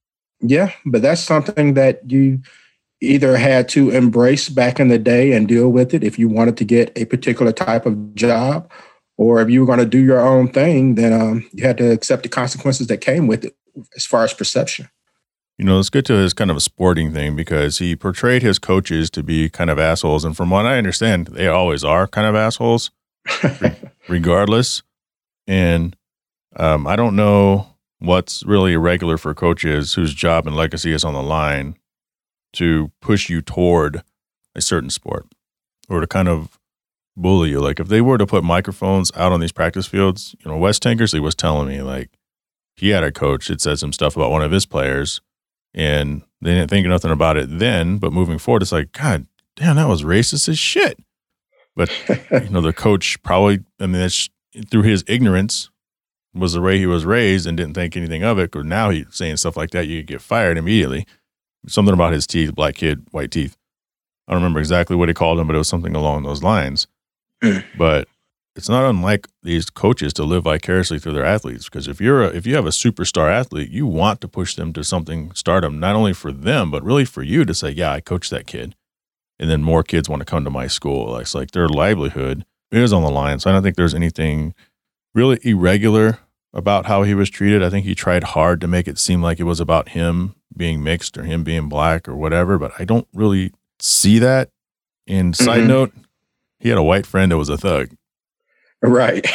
Yeah, but that's something that you either had to embrace back in the day and deal with it if you wanted to get a particular type of job, or if you were going to do your own thing, then um, you had to accept the consequences that came with it as far as perception. You know, let's get to his kind of a sporting thing, because he portrayed his coaches to be kind of assholes. And from what I understand, they always are kind of assholes, regardless. And um, I don't know what's really irregular for coaches whose job and legacy is on the line to push you toward a certain sport or to kind of bully you. Like if they were to put microphones out on these practice fields, you know, Wes Tankersley was telling me like he had a coach that said some stuff about one of his players and they didn't think nothing about it then, but moving forward, it's like, God damn, that was racist as shit. But, you know, the coach probably, I mean, that's through his ignorance was the way he was raised and didn't think anything of it. Because now he's saying stuff like that, you could get fired immediately. Something about his teeth, black kid, white teeth. I don't remember exactly what he called him, but it was something along those lines. But it's not unlike these coaches to live vicariously through their athletes. Because if you're a, if you have a superstar athlete, you want to push them to something stardom, not only for them, but really for you to say, yeah, I coached that kid. And then more kids want to come to my school. It's like their livelihood is on the line. So I don't think there's anything really irregular about how he was treated. I think he tried hard to make it seem like it was about him being mixed or him being black or whatever, but I don't really see that. And side mm-hmm. note, he had a white friend that was a thug. Right.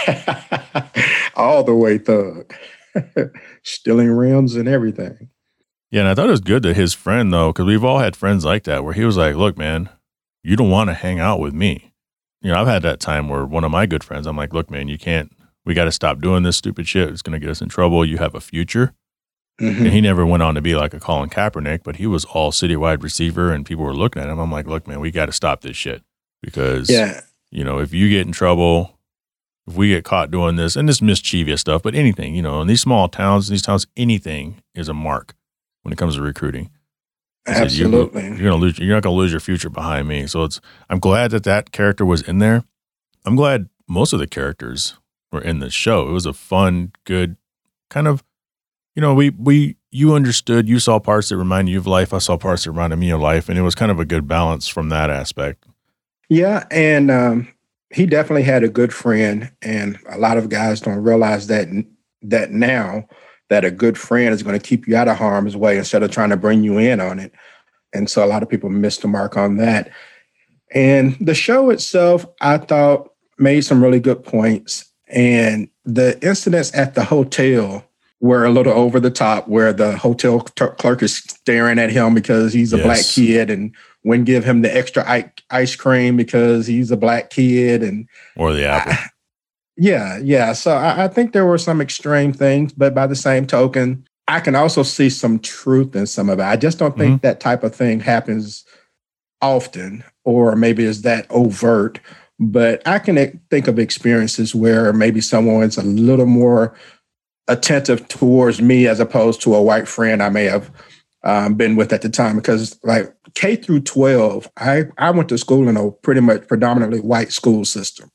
All the way thug. Stealing rims and everything. Yeah, and I thought it was good that his friend, though, because we've all had friends like that, where he was like, look, man, you don't want to hang out with me. You know, I've had that time where one of my good friends, I'm like, look, man, you can't, we got to stop doing this stupid shit. It's going to get us in trouble. You have a future. Mm-hmm. And he never went on to be like a Colin Kaepernick, but he was all citywide receiver and people were looking at him. I'm like, look, man, we got to stop this shit because, yeah. you know, if you get in trouble, if we get caught doing this, and this mischievous stuff, but anything, you know, in these small towns, in these towns, anything is a mark when it comes to recruiting. I Absolutely. Said, you're, you're going to lose, you're not going to lose your future behind me. So it's, I'm glad that that character was in there. I'm glad most of the characters were in the show. It was a fun, good kind of, you know, we, we, you understood, you saw parts that reminded you of life. I saw parts that reminded me of life. And it was kind of a good balance from that aspect. Yeah. And um, he definitely had a good friend. And a lot of guys don't realize that, that now that a good friend is going to keep you out of harm's way instead of trying to bring you in on it. And so a lot of people missed the mark on that. And the show itself, I thought, made some really good points. And the incidents at the hotel were a little over the top, where the hotel t- clerk is staring at him because he's a yes. black kid and wouldn't give him the extra I- ice cream because he's a black kid. And or the apple. I, yeah, yeah. So I, I think there were some extreme things, but by the same token, I can also see some truth in some of it. I just don't think mm-hmm. that type of thing happens often, or maybe is that overt. But I can think of experiences where maybe someone's a little more attentive towards me as opposed to a white friend I may have um, been with at the time. Because like K through twelve, I, I went to school in a pretty much predominantly white school system.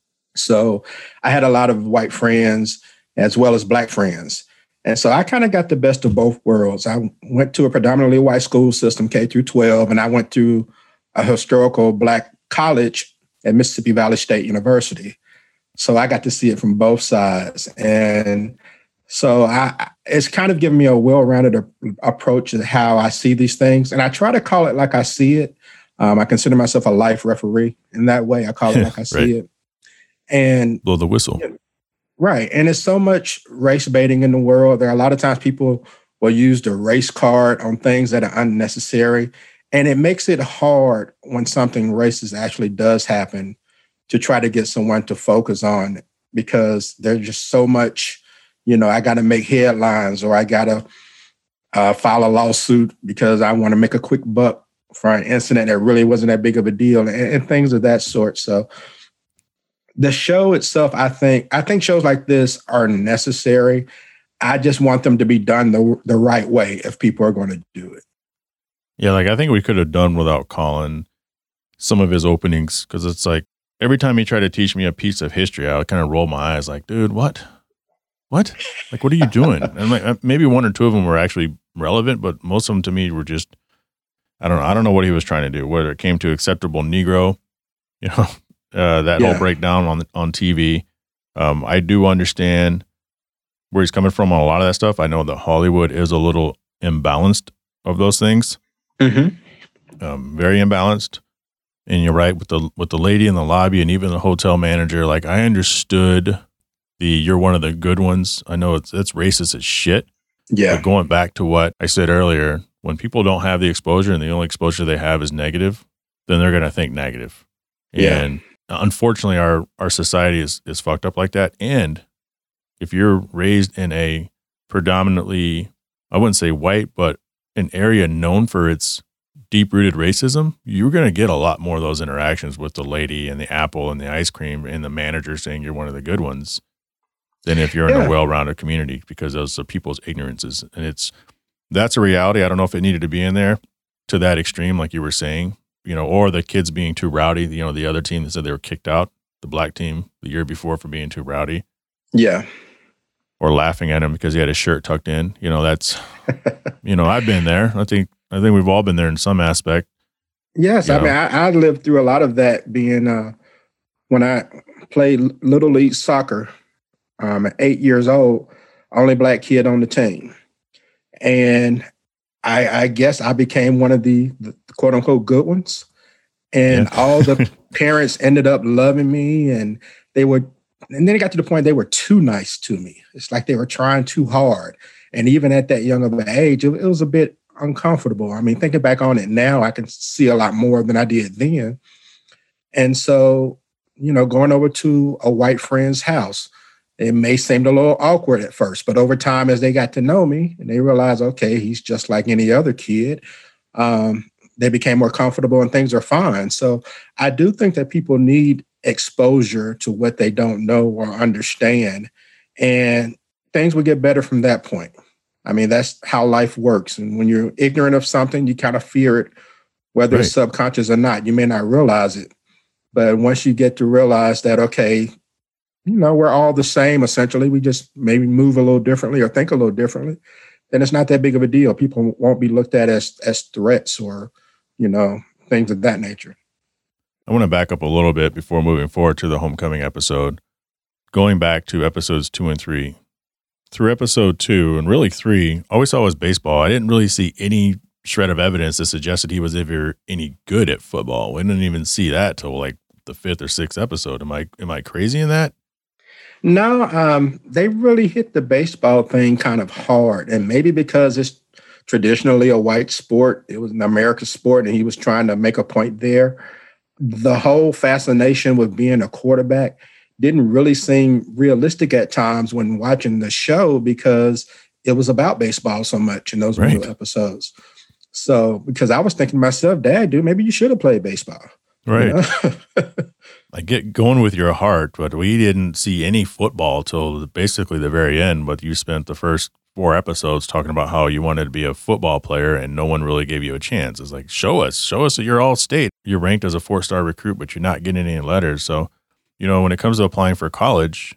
So I had a lot of white friends as well as black friends. And so I kind of got the best of both worlds. I went to a predominantly white school system, K through twelve, and I went to a historical black college at Mississippi Valley State University. So I got to see it from both sides. And so I, it's kind of given me a well-rounded a, approach to how I see these things. And I try to call it like I see it. Um, I consider myself a life referee in that way. I call it like I see right. it. And blow the whistle. You know, right. And there's so much race baiting in the world. There are a lot of times people will use the race card on things that are unnecessary. And it makes it hard when something racist actually does happen to try to get someone to focus on it, because there's just so much, you know, I got to make headlines, or I got to uh, file a lawsuit because I want to make a quick buck for an incident that really wasn't that big of a deal, and, and things of that sort. So the show itself, I think, I think shows like this are necessary. I just want them to be done the, the right way if people are going to do it. Yeah, like I think we could have done without Colin some of his openings, because it's like every time he tried to teach me a piece of history, I would kind of roll my eyes like, dude, what? What? Like, what are you doing? And like maybe one or two of them were actually relevant, but most of them to me were just, I don't know. I don't know what he was trying to do, whether it came to acceptable Negro, you know, uh, that Yeah. whole breakdown on, on T V. Um, I do understand where he's coming from on a lot of that stuff. I know that Hollywood is a little imbalanced of those things. Mm-hmm. Um, very imbalanced. And you're right with the, with the lady in the lobby and even the hotel manager. Like, I understood the, you're one of the good ones. I know it's, it's racist as shit. Yeah. But going back to what I said earlier, when people don't have the exposure and the only exposure they have is negative, then they're going to think negative. Yeah. And unfortunately, our, our society is, is fucked up like that. And if you're raised in a predominantly, I wouldn't say white, but an area known for its deep-rooted racism, you're going to get a lot more of those interactions with the lady and the apple and the ice cream and the manager saying you're one of the good ones than if you're in Yeah. a well-rounded community, because those are people's ignorances. And it's, that's a reality. I don't know if it needed to be in there to that extreme, like you were saying, you know, or the kids being too rowdy. You know, the other team that said they were kicked out, the black team the year before for being too rowdy, Yeah. or laughing at him because he had his shirt tucked in. You know, that's, you know, I've been there. I think, I think we've all been there in some aspect. Yes. You I know? mean, I, I lived through a lot of that being, uh, when I played Little League soccer, um, at eight years old, only black kid on the team. And I, I guess I became one of the, the quote unquote good ones. And Yeah. all the parents ended up loving me, and they were, and then it got to the point they were too nice to me. It's like they were trying too hard. And even at that young of an age, it, it was a bit uncomfortable. I mean, thinking back on it now, I can see a lot more than I did then. And so, you know, going over to a white friend's house, it may seem a little awkward at first, but over time, as they got to know me and they realized, okay, he's just like any other kid, um, they became more comfortable and things are fine. So I do think that people need exposure to what they don't know or understand, and things will get better from that point. I mean, that's how life works. And when you're ignorant of something, you kind of fear it, whether Right. it's subconscious or not. You may not realize it. But once you get to realize that, okay, you know, we're all the same, essentially, we just maybe move a little differently or think a little differently, then it's not that big of a deal. People won't be looked at as as threats or, you know, things of that nature. I want to back up a little bit before moving forward to the homecoming episode. Going back to episodes two and three. Through episode two, and really three, all we saw was baseball. I didn't really see any shred of evidence that suggested he was ever any good at football. We didn't even see that till like the fifth or sixth episode. Am I am I crazy in that? No, um, they really hit the baseball thing kind of hard. And maybe because it's traditionally a white sport, it was an American sport, and he was trying to make a point there. The whole fascination with being a quarterback didn't really seem realistic at times when watching the show, because it was about baseball so much in those Right. middle episodes. So, because I was thinking to myself, Dad, dude, maybe you should have played baseball. Right. You know? I get going with your heart, but we didn't see any football till basically the very end. But you spent the first four episodes talking about how you wanted to be a football player and no one really gave you a chance. It's like, show us, show us that you're all state. You're ranked as a four-star recruit, but you're not getting any letters. So, you know, when it comes to applying for college,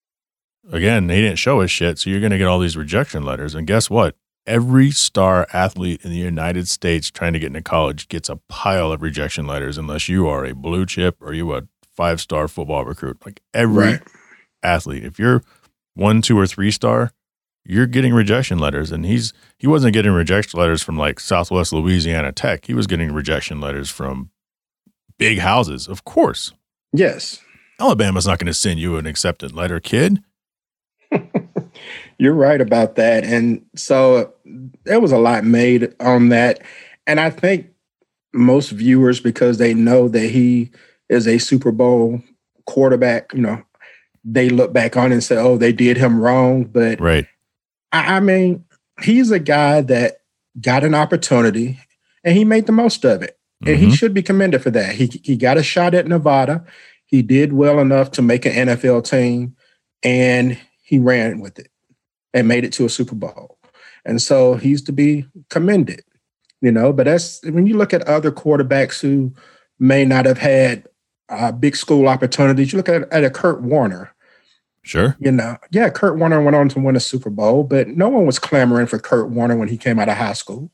again, they didn't show us shit. So you're going to get all these rejection letters. And guess what? Every star athlete in the United States trying to get into college gets a pile of rejection letters unless you are a blue chip or you a five-star football recruit. Like every Right. athlete. If you're one, two, or three star, you're getting rejection letters. And he's he wasn't getting rejection letters from like Southwest Louisiana Tech. He was getting rejection letters from big houses, of course. Yes. Alabama's not going to send you an acceptance letter, kid. You're right about that. And so there was a lot made on that. And I think most viewers, because they know that he is a Super Bowl quarterback, you know, they look back on it and say, oh, they did him wrong. But Right. I, I mean, he's a guy that got an opportunity and he made the most of it. And he Mhm. should be commended for that. He he got a shot at Nevada. He did well enough to make an N F L team, and he ran with it and made it to a Super Bowl. And so he's to be commended, you know. But that's when you look at other quarterbacks who may not have had uh, big school opportunities. You look at, at a Kurt Warner. Sure. You know, yeah, Kurt Warner went on to win a Super Bowl, but no one was clamoring for Kurt Warner when he came out of high school.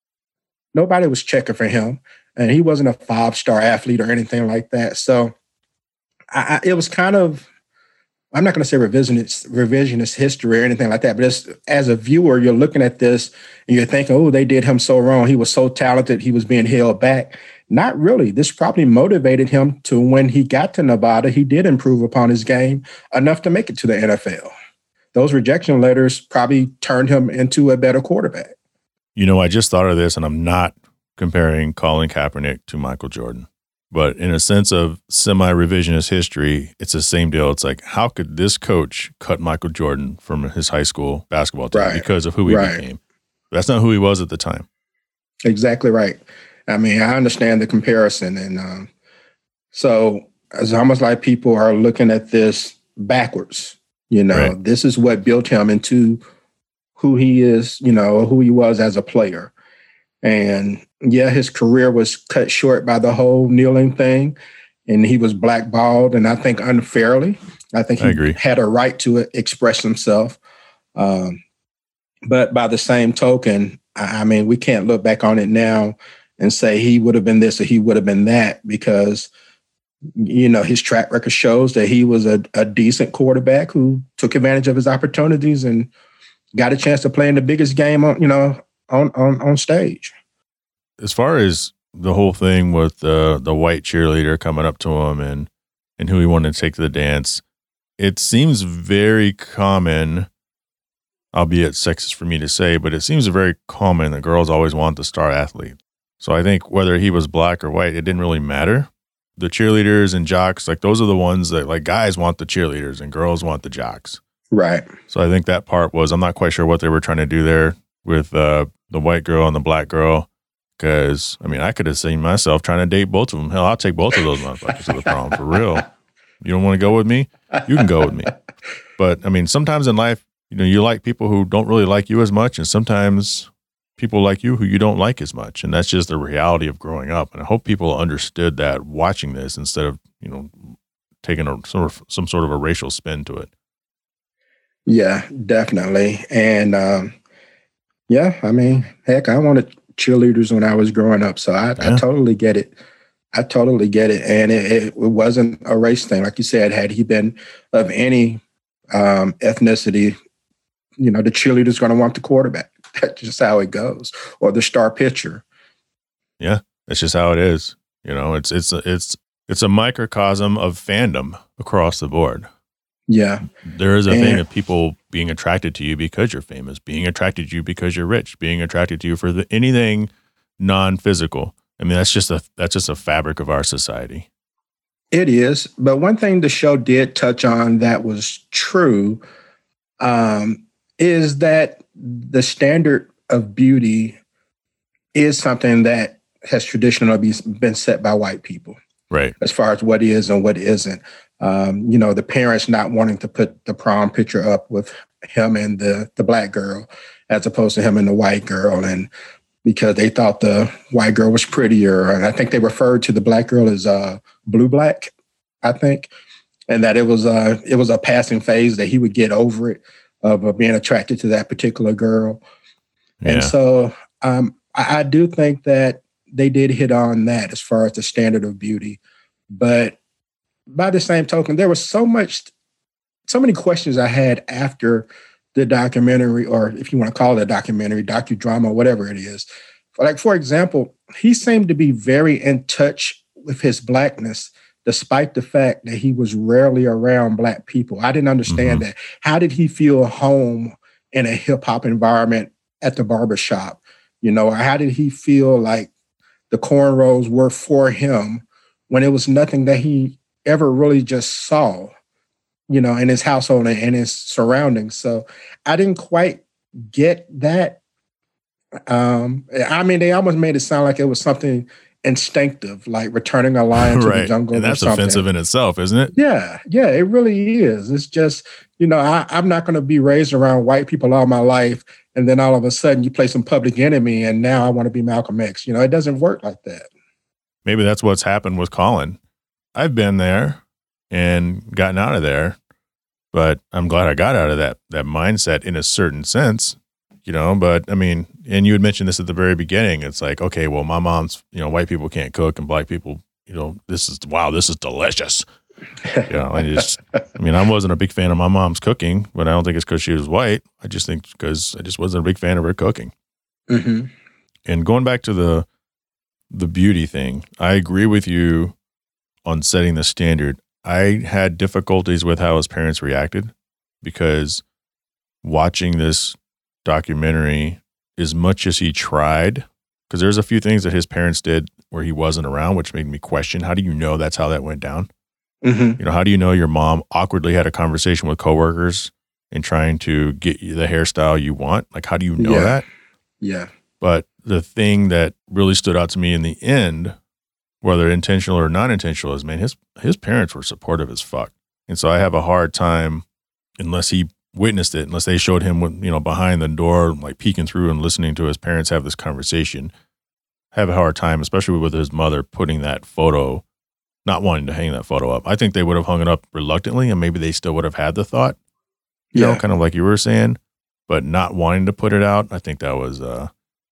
Nobody was checking for him, and he wasn't a five-star athlete or anything like that. So I, I, it was kind of, I'm not going to say revisionist, revisionist history or anything like that, but it's, as a viewer, you're looking at this and you're thinking, oh, they did him so wrong. He was so talented. He was being held back. Not really. This probably motivated him to, when he got to Nevada, he did improve upon his game enough to make it to the N F L. Those rejection letters probably turned him into a better quarterback. You know, I just thought of this, and I'm not comparing Colin Kaepernick to Michael Jordan. But in a sense of semi-revisionist history, it's the same deal. It's like, how could this coach cut Michael Jordan from his high school basketball team right. because of who he right. became? That's not who he was at the time. Exactly right. I mean, I understand the comparison. And um, so it's almost like people are looking at this backwards. You know, right. This is what built him into who he is, you know, who he was as a player. And yeah, his career was cut short by the whole kneeling thing, and he was blackballed, and I think unfairly. I think he I had a right to express himself. Um, but by the same token, I mean, we can't look back on it now and say he would have been this or he would have been that, because, you know, his track record shows that he was a, a decent quarterback who took advantage of his opportunities and got a chance to play in the biggest game on, you know, on, on, on stage. As far as the whole thing with the the white cheerleader coming up to him and, and who he wanted to take to the dance, it seems very common, albeit sexist for me to say, but it seems very common that girls always want the star athlete. So I think whether he was black or white, it didn't really matter. The cheerleaders and jocks, like those are the ones that, like, guys want the cheerleaders and girls want the jocks. Right. So I think that part was, I'm not quite sure what they were trying to do there with uh, the white girl and the black girl. Because, I mean, I could have seen myself trying to date both of them. Hell, I'll take both of those motherfuckers to the prom, for real. You don't want to go with me? You can go with me. But, I mean, sometimes in life, you know, you like people who don't really like you as much, and sometimes people like you who you don't like as much. And that's just the reality of growing up. And I hope people understood that watching this instead of, you know, taking a sort of, some sort of a racial spin to it. Yeah, definitely. And, um, yeah, I mean, heck, I wanted cheerleaders when I was growing up. So I, yeah. I totally get it. I totally get it. And it, it, it wasn't a race thing. Like you said, had he been of any um, ethnicity, you know, the cheerleader's going to want the quarterback. That's just how it goes. Or the star pitcher. Yeah, that's just how it is. You know, it's it's it's it's a microcosm of fandom across the board. Yeah. There is a and, thing of people being attracted to you because you're famous, being attracted to you because you're rich, being attracted to you for the, anything non-physical. I mean, that's just a that's just a fabric of our society. It is. But one thing the show did touch on that was true um, is that the standard of beauty is something that has traditionally been set by white people. Right. As far as what is and what isn't. Um, you know, the parents not wanting to put the prom picture up with him and the, the black girl as opposed to him and the white girl. And because they thought the white girl was prettier. And I think they referred to the black girl as uh, blue black, I think. And that it was, uh, it was a passing phase that he would get over it of uh, being attracted to that particular girl. Yeah. And so um, I, I do think that they did hit on that as far as the standard of beauty. But by the same token, there was so much, so many questions I had after the documentary, or if you want to call it a documentary, docudrama, whatever it is. Like, for example, he seemed to be very in touch with his blackness, despite the fact that he was rarely around black people. I didn't understand mm-hmm. that. How did he feel home in a hip hop environment at the barbershop? You know, or how did he feel like the cornrows were for him when it was nothing that he ever really just saw, you know, in his household and in his surroundings. So I didn't quite get that. Um, I mean, they almost made it sound like it was something instinctive, like returning a lion to right. the jungle. And that's or something. Offensive in itself, isn't it? Yeah, yeah, it really is. It's just, you know, I, I'm not going to be raised around white people all my life, and then all of a sudden you play some Public Enemy, and now I want to be Malcolm X. You know, it doesn't work like that. Maybe that's what's happened with Colin. I've been there and gotten out of there. But I'm glad I got out of that that mindset in a certain sense, you know. But I mean, and you had mentioned this at the very beginning. It's like, okay, well, my mom's, you know, white people can't cook and black people, you know, this is, wow, this is delicious. You know, I just, I mean, I wasn't a big fan of my mom's cooking, but I don't think it's because she was white. I just think because I just wasn't a big fan of her cooking. Mm-hmm. And going back to the the beauty thing, I agree with you on setting the standard. I had difficulties with how his parents reacted because watching this documentary, as much as he tried, because there's a few things that his parents did where he wasn't around, which made me question, how do you know that's how that went down? Mm-hmm. You know, how do you know your mom awkwardly had a conversation with coworkers and trying to get you the hairstyle you want? Like, how do you know yeah. that? Yeah. But the thing that really stood out to me in the end, whether intentional or non-intentional, is, man, his his parents were supportive as fuck. And so I have a hard time, unless he witnessed it, unless they showed him, you know, behind the door, like peeking through and listening to his parents have this conversation, have a hard time, especially with his mother putting that photo, not wanting to hang that photo up. I think they would have hung it up reluctantly, and maybe they still would have had the thought, you yeah. know, kind of like you were saying, but not wanting to put it out. I think that was, uh,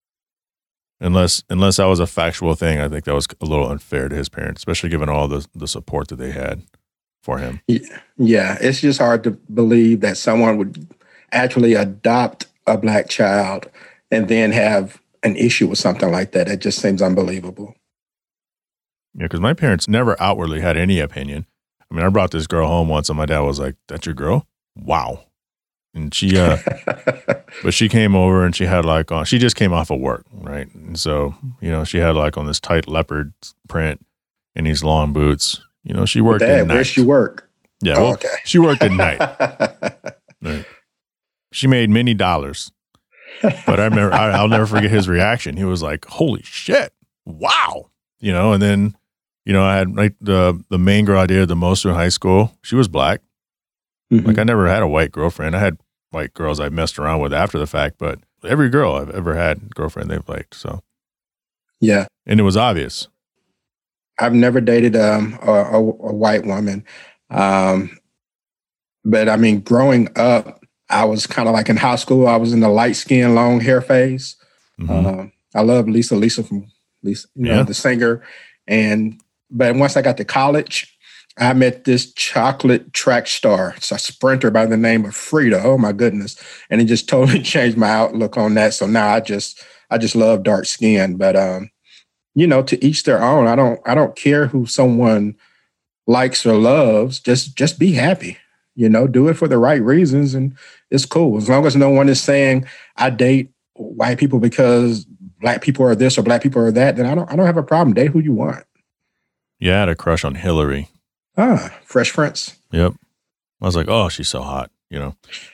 Unless unless that was a factual thing, I think that was a little unfair to his parents, especially given all the, the support that they had for him. Yeah, it's just hard to believe that someone would actually adopt a black child and then have an issue with something like that. It just seems unbelievable. Yeah, because my parents never outwardly had any opinion. I mean, I brought this girl home once and my dad was like, "That's your girl? Wow." And she, uh, but she came over and she had like on, she just came off of work, right? And so, you know, she had like on this tight leopard print and these long boots. You know, she worked Dad, at night. where's she work? Yeah, oh, well, okay. She worked at night. Right. She made many dollars. But I remember, I, I'll never forget his reaction. He was like, "Holy shit. Wow." You know, and then, you know, I had like the, the main girl I dated the most in high school. She was black. Mm-hmm. Like I never had a white girlfriend. I had white girls I messed around with after the fact, but every girl I've ever had, girlfriend they've liked. So, yeah. And it was obvious. I've never dated um, a, a, a white woman. Um, but I mean, growing up, I was kind of like in high school, I was in the light skin, long hair phase. Mm-hmm. Um, I love Lisa, Lisa from Lisa, you know, yeah. the singer. And, but once I got to college, I met this chocolate track star. It's a sprinter by the name of Frida. Oh my goodness. And it just totally changed my outlook on that. So now I just, I just love dark skin, but, um, you know, to each their own. I don't, I don't care who someone likes or loves. Just, just be happy, you know, do it for the right reasons. And it's cool. As long as no one is saying I date white people because black people are this or black people are that, then I don't, I don't have a problem. Date who you want. Yeah. I had a crush on Hillary. Ah, Fresh Prince. Yep. I was like, oh, she's so hot, you know.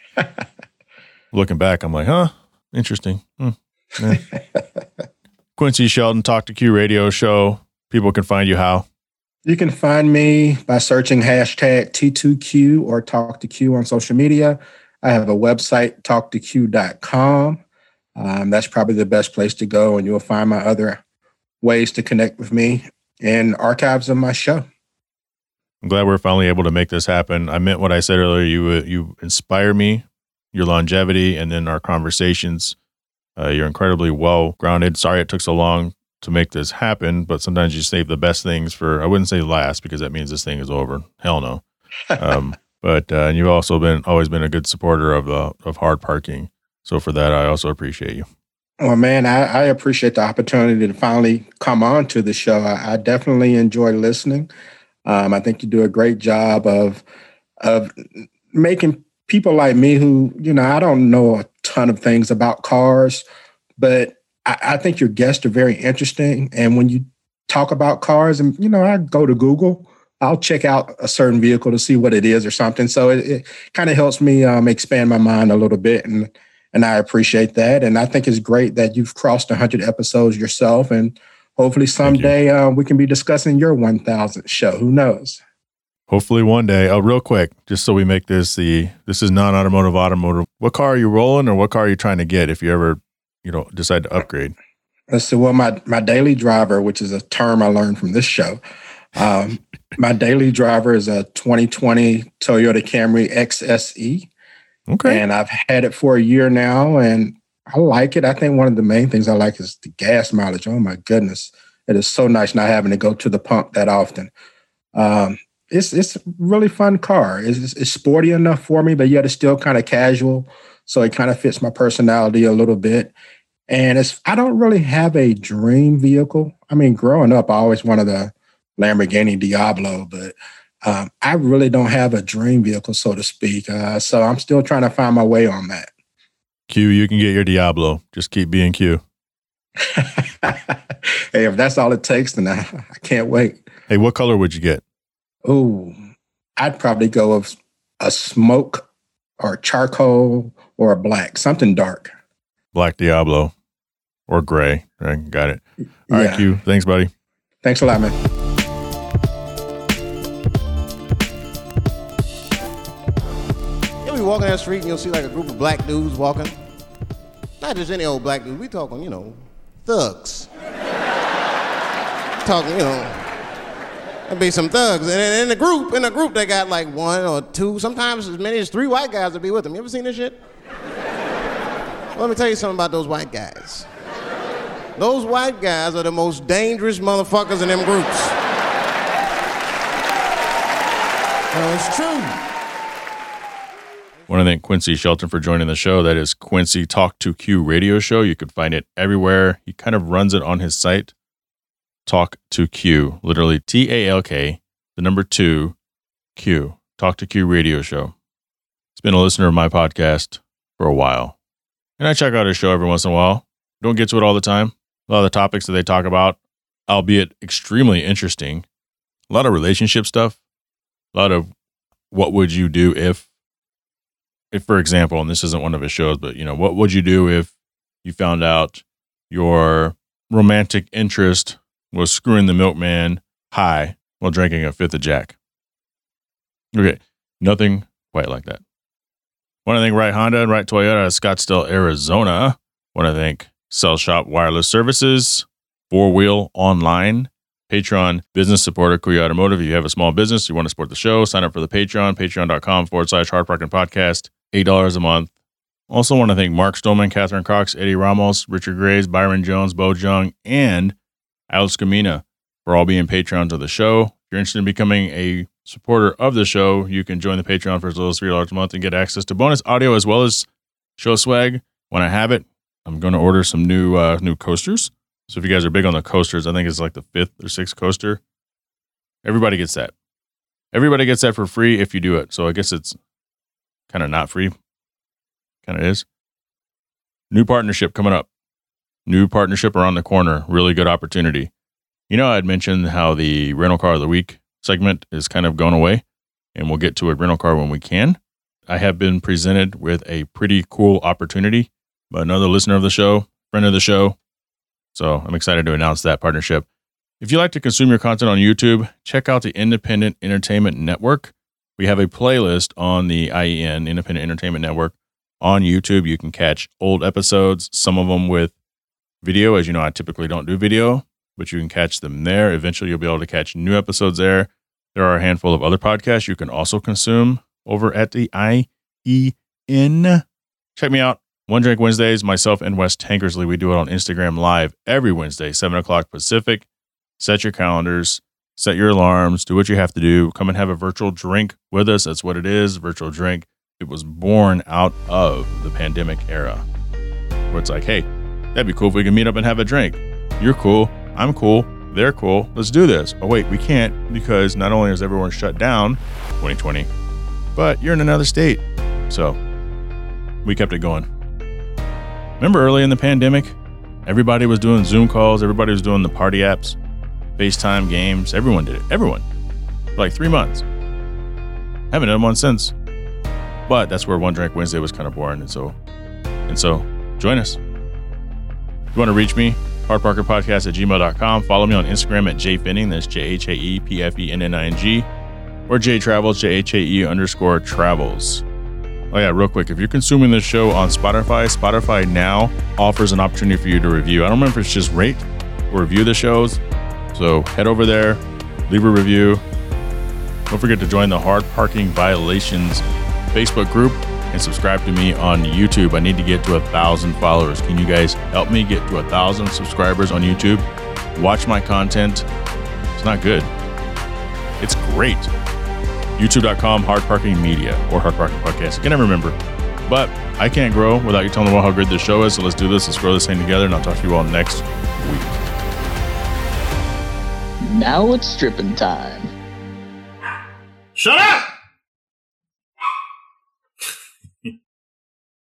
Looking back, I'm like, huh, interesting. Hmm. Yeah. Quincy Shelton, Talk to Q radio show. People can find you how? You can find me by searching hashtag T two Q or Talk to Q on social media. I have a website, talk to q dot com. Um, that's probably the best place to go, and you'll find my other ways to connect with me and archives of my show. I'm glad we're finally able to make this happen. I meant what I said earlier. You uh, you inspire me, your longevity, and then our conversations. Uh, you're incredibly well-grounded. Sorry it took so long to make this happen, but sometimes you save the best things for, I wouldn't say last because that means this thing is over. Hell no. Um, but uh, you've also been always been a good supporter of uh, of Hard Parking. So for that, I also appreciate you. Well, man, I, I appreciate the opportunity to finally come on to the show. I, I definitely enjoy listening. Um, I think you do a great job of of making people like me who, you know, I don't know a ton of things about cars, but I, I think your guests are very interesting. And when you talk about cars, and, you know, I go to Google, I'll check out a certain vehicle to see what it is or something. So it, it kind of helps me um, expand my mind a little bit. And, and I appreciate that. And I think it's great that you've crossed one hundred episodes yourself. And hopefully someday uh, we can be discussing your one thousandth show. Who knows? Hopefully one day. Oh, real quick, just so we make this the, this is non-automotive automotive. What car are you rolling or what car are you trying to get if you ever, you know, decide to upgrade? Let's see. Well, my, my daily driver, which is a term I learned from this show, um, My daily driver is a twenty twenty Toyota Camry X S E. Okay. And I've had it for a year now, and I like it. I think one of the main things I like is the gas mileage. Oh, my goodness. It is so nice not having to go to the pump that often. Um, it's it's a really fun car. It's, it's sporty enough for me, but yet it's still kind of casual. So it kind of fits my personality a little bit. And it's I don't really have a dream vehicle. I mean, growing up, I always wanted the Lamborghini Diablo, but um, I really don't have a dream vehicle, so to speak. Uh, so I'm still trying to find my way on that. Q, you can get your Diablo. Just keep being Q. Hey, if that's all it takes, then I, I can't wait. Hey, what color would you get? Oh, I'd probably go with a smoke or charcoal or a black, something dark. Black Diablo or gray. Right, got it. All yeah. right, Q. Thanks, buddy. Thanks a lot, man. You'll be walking down the street and you'll see like a group of black dudes walking. Not just any old black dudes. We talking, you know, thugs. Talking, you know, there'll be some thugs. And in the group, in the group, they got like one or two, sometimes as many as three white guys will be with them. You ever seen this shit? Well, let me tell you something about those white guys. Those white guys are the most dangerous motherfuckers in them groups. No, it's true. I want to thank Quincy Shelton for joining the show. That is Quincy Talk to Q radio show. You can find it everywhere. He kind of runs it on his site. Talk to Q, literally T A L K, the number two, Q, Talk to Q radio show. He's been a listener of my podcast for a while. And I check out his show every once in a while. Don't get to it all the time. A lot of the topics that they talk about, albeit extremely interesting. A lot of relationship stuff. A lot of what would you do if, if for example, and this isn't one of his shows, but you know, what would you do if you found out your romantic interest was screwing the milkman high while drinking a fifth of Jack? Okay, nothing quite like that. Want to thank Right Honda and Right Toyota out of Scottsdale, Arizona. Want to thank Cell Shop Wireless Services, Four Wheel Online, Patreon business supporter Kuya Automotive. If you have a small business, you want to support the show, sign up for the Patreon, patreon.com forward slash Hard Parking Podcast, eight dollars a month. Also want to thank Mark Stolman, Catherine Cox, Eddie Ramos, Richard Grays, Byron Jones, Bo Jung, and Alex Camina for all being patrons of the show. If you're interested in becoming a supporter of the show, you can join the Patreon for as little as three dollars a month and get access to bonus audio as well as show swag. When I have it, I'm going to order some new uh, new coasters. So if you guys are big on the coasters, I think it's like the fifth or sixth coaster. Everybody gets that. Everybody gets that for free if you do it. So I guess it's kind of not free. Kind of is. New partnership coming up. New partnership around the corner. Really good opportunity. You know, I'd mentioned how the rental car of the week segment is kind of going away, and we'll get to a rental car when we can. I have been presented with a pretty cool opportunity by another listener of the show, friend of the show. So I'm excited to announce that partnership. If you like to consume your content on YouTube, check out the Independent Entertainment Network. We have a playlist on the I E N, Independent Entertainment Network, on YouTube. You can catch old episodes, some of them with video. As you know, I typically don't do video, but you can catch them there. Eventually, you'll be able to catch new episodes there. There are a handful of other podcasts you can also consume over at the I E N. Check me out. One Drink Wednesdays, myself and Wes Tankersley. We do it on Instagram Live every Wednesday, seven o'clock Pacific. Set your calendars, set your alarms, do what you have to do. Come and have a virtual drink with us. That's what it is, virtual drink. It was born out of the pandemic era, where it's like, hey, that'd be cool if we can meet up and have a drink. You're cool. I'm cool. They're cool. Let's do this. Oh, wait, we can't because not only is everyone shut down twenty twenty, but you're in another state. So we kept it going. Remember early in the pandemic, everybody was doing Zoom calls. Everybody was doing the party apps, FaceTime games. Everyone did it. Everyone. For like three months. Haven't done one since. But that's where One Drink Wednesday was kind of born. And so, and so join us. If you want to reach me, hardparkerpodcast at gmail dot com. Follow me on Instagram at jfenning. That's J H A E P F E N N I N G. Or jtravels, J H A E underscore travels. Oh yeah, real quick. If you're consuming this show on Spotify, Spotify now offers an opportunity for you to review. I don't remember if it's just rate or review the shows. So head over there, leave a review. Don't forget to join the Hard Parking Violations Facebook group and subscribe to me on YouTube. I need to get to a thousand followers. Can you guys help me get to a thousand subscribers on YouTube? Watch my content. It's not good. It's great. YouTube.com, Hard Parking Media, or Hard Parking Podcast. I can never remember. But I can't grow without you telling the world how good this show is. So let's do this. Let's grow this thing together, and I'll talk to you all next week. Now it's stripping time. Shut up!